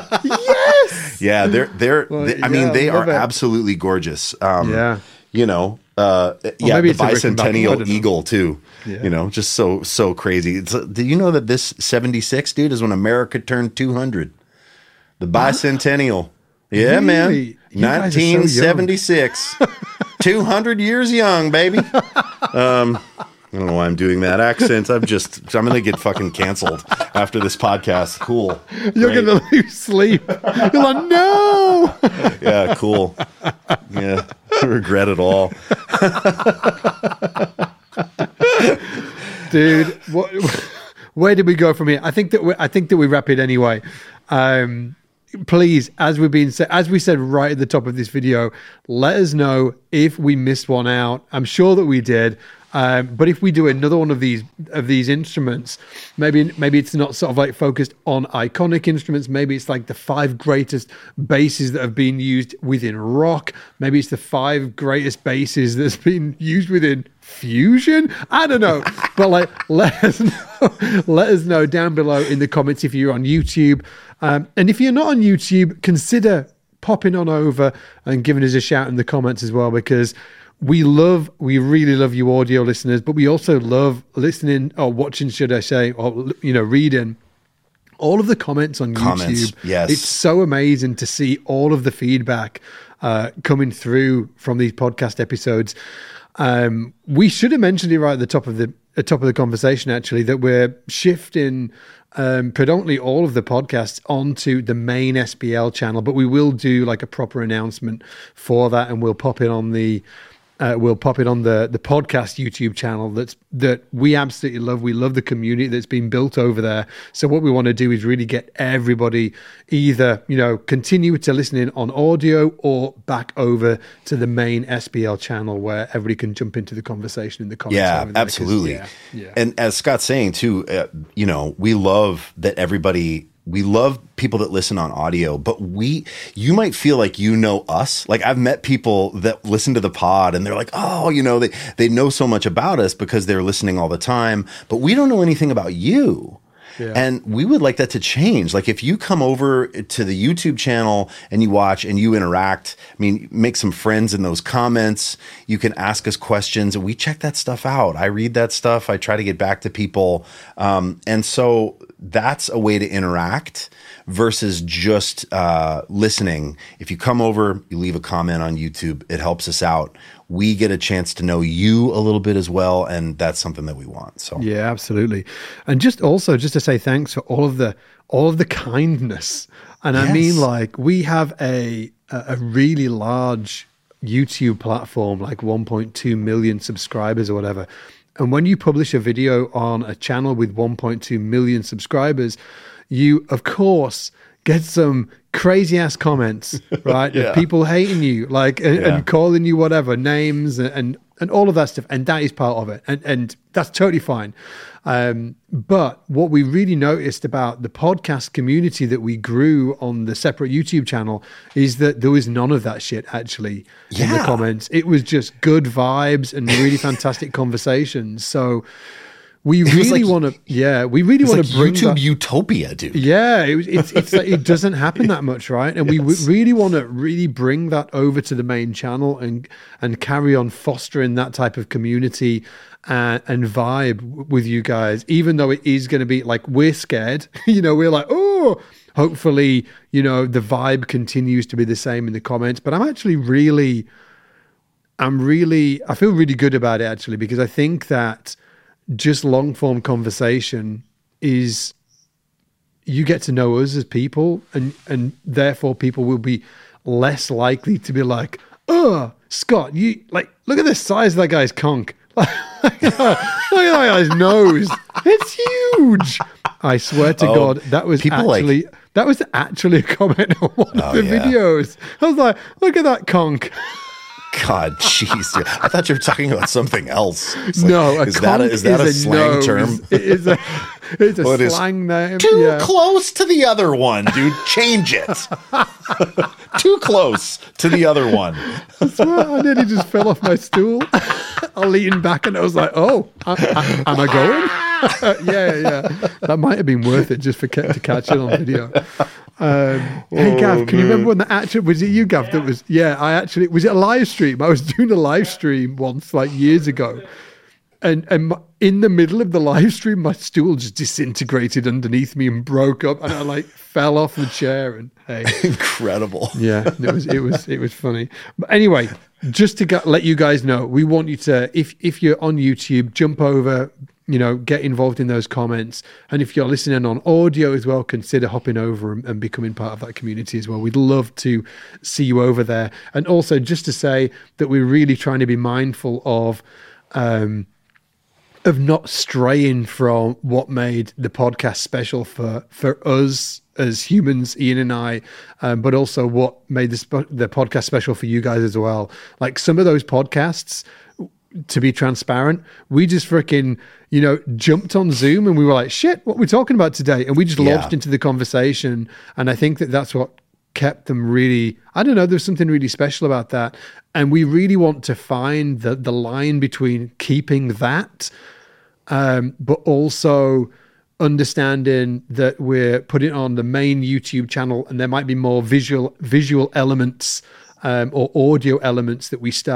Yes. Yeah, they're they're. Well, they- I mean, yeah, they love are it. absolutely gorgeous. Um, Yeah. you know, uh, yeah, maybe the it's a Rickenbacker, I bicentennial don't know. eagle too. Yeah. You know, just so so crazy. It's, uh, do you know that this seventy-six, dude, is when America turned two hundred? The bicentennial. Yeah, man. Really? You guys are so young. nineteen seventy-six. two hundred years young, baby. Um, I don't know why I'm doing that accent. I'm just, I'm going to get fucking canceled after this podcast. Cool. You're Great. going to lose sleep. You're like, no. Yeah, cool. Yeah, regret it all. Dude, what, where did we go from here? I think that we, I think that we wrap it anyway. Um, please, as we've been sa- as we said right at the top of this video, let us know if we missed one out. I'm sure that we did. Um, but if we do another one of these of these instruments, maybe maybe it's not sort of like focused on iconic instruments. Maybe it's like the five greatest basses that have been used within rock. Maybe it's the five greatest basses that's been used within fusion. I don't know, but like let us know, let us know down below in the comments if you're on YouTube, um, and if you're not on YouTube, consider popping on over and giving us a shout in the comments as well, because we love, we really love you audio listeners, but we also love listening or watching, should I say, or, you know, reading all of the comments on Comments, YouTube. yes. It's so amazing to see all of the feedback uh, coming through from these podcast episodes. Um, we should have mentioned it right at the top of the at top of the conversation, actually, that we're shifting um, predominantly all of the podcasts onto the main S B L channel, but we will do like a proper announcement for that, and we'll pop it on the uh, we'll pop it on the the podcast YouTube channel. That's that we absolutely love. We love the community that's been built over there. So what we want to do is really get everybody either, you know, continue to listen in on audio or back over to the main S B L channel where everybody can jump into the conversation in the comments. Yeah, over there, 'cause, absolutely. yeah, yeah. And as Scott's saying too, uh, you know, we love that everybody, we love people that listen on audio, but we, you might feel like you know us. Like I've met people that listen to the pod and they're like, oh, you know, they, they know so much about us because they're listening all the time, but we don't know anything about you. Yeah. And we would like that to change. Like if you come over to the YouTube channel and you watch and you interact, I mean, make some friends in those comments. You can ask us questions and we check that stuff out. I read that stuff. I try to get back to people. Um, and so that's a way to interact versus just uh, listening. If you come over, you leave a comment on YouTube, it helps us out. We get a chance to know you a little bit as well, and that's something that we want. So yeah, absolutely. And just also just to say thanks for all of the all of the kindness. And Yes. I mean, like we have a a really large YouTube platform, like one point two million subscribers or whatever. And when you publish a video on a channel with one point two million subscribers, you of course get some crazy ass comments, right? Yeah. Of people hating you, like, and, Yeah. and calling you whatever names and, and and all of that stuff, and that is part of it, and and that's totally fine. Um, but what we really noticed about the podcast community that we grew on the separate YouTube channel is that there was none of that shit actually in the Yeah. comments. It was just good vibes and really fantastic conversations. So we was really like- want to, yeah, we really it's want like to bring YouTube that- utopia, dude. yeah, it was, it's it's like it doesn't happen that much, right? And we w- Yes. really want to really bring that over to the main channel and and carry on fostering that type of community and, and vibe w- with you guys. Even though it is going to be like we're scared, you know, we're like, oh, hopefully, you know, the vibe continues to be the same in the comments. But I'm actually really, I'm really, I feel really good about it actually, because I think that just long form conversation is, you get to know us as people, and and therefore people will be less likely to be like, oh, Scott, you like, look at the size of that guy's conch. Look at that guy's nose. It's huge. I swear to Oh, God, that was people like- actually that was actually a comment on one Oh, of the yeah. videos. I was like, look at that conch. God, jeez, dude. I thought you were talking about something else. It's like, No, a is that a, conch is that a, slang nose. term? It is a, it's a Well, it is slang name. Too yeah. close to the other one, dude. Change it. Too close to the other one. Well, I nearly just fell off my stool. I leaned back and I was like, oh, I, I, am I going? yeah, yeah. That might have been worth it just for ca- to catch it on video. Um, hey, Gav, can you remember when the actual, was it you, Gav, that was, yeah, I actually, was it a live stream? I was doing a live stream once, like years ago. And, and my, in the middle of the live stream, my stool just disintegrated underneath me and broke up, and I like fell off the chair. And hey, Incredible. yeah, it was it was it was funny. But anyway, just to get, let you guys know, we want you to, if if you're on YouTube, jump over, you know, get involved in those comments, and if you're listening on audio as well, consider hopping over and, and becoming part of that community as well. We'd love to see you over there. And also, just to say that we're really trying to be mindful of. Um, of not straying from what made the podcast special for for us as humans, Ian and I, um, but also what made the, sp- the podcast special for you guys as well. Like some of those podcasts, to be transparent, we just freaking, you know, jumped on Zoom and we were like, shit, what are we talking about today? And we just Yeah. launched into the conversation. And I think that that's what kept them really, I don't know, there's something really special about that. And we really want to find the the line between keeping that Um, but also understanding that we're putting it on the main YouTube channel, and there might be more visual visual elements um, or audio elements that we start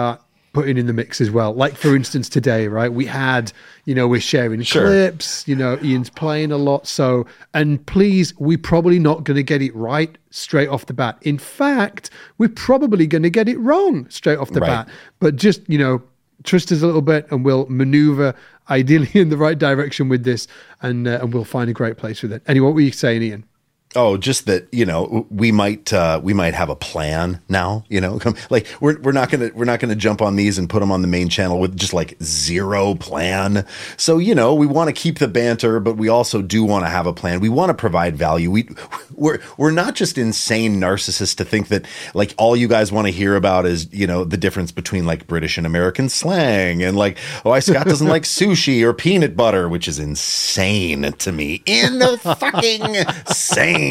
putting in the mix as well. Like, for instance, today, right, we had, you know, we're sharing Sure. clips, you know, Ian's playing a lot. So, and please, we're probably not going to get it right straight off the bat. In fact, we're probably going to get it wrong straight off the Right. bat. But just, you know, trust us a little bit and we'll maneuver ideally in the right direction with this, and uh, and we'll find a great place with it. Anyway, what were you saying, Ian? Oh, just that, you know, we might uh, we might have a plan now, you know, come, like we're we're not gonna we're not gonna jump on these and put them on the main channel with just like zero plan. So, you know, we want to keep the banter, but we also do want to have a plan. We want to provide value. We we're we're not just insane narcissists to think that like all you guys want to hear about is, you know, the difference between like British and American slang and like, oh, I Scott doesn't like sushi or peanut butter, which is insane to me. In the fucking insane.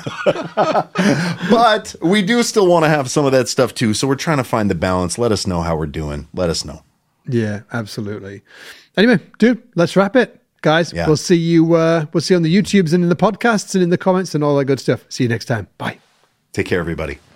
But we do still want to have some of that stuff too. So we're trying to find the balance. Let us know how we're doing. Let us know. Yeah, absolutely. Anyway, dude, let's wrap it. Guys, Yeah. we'll see you uh, we'll see you on the YouTubes and in the podcasts and in the comments and all that good stuff. See you next time. Bye. Take care, everybody.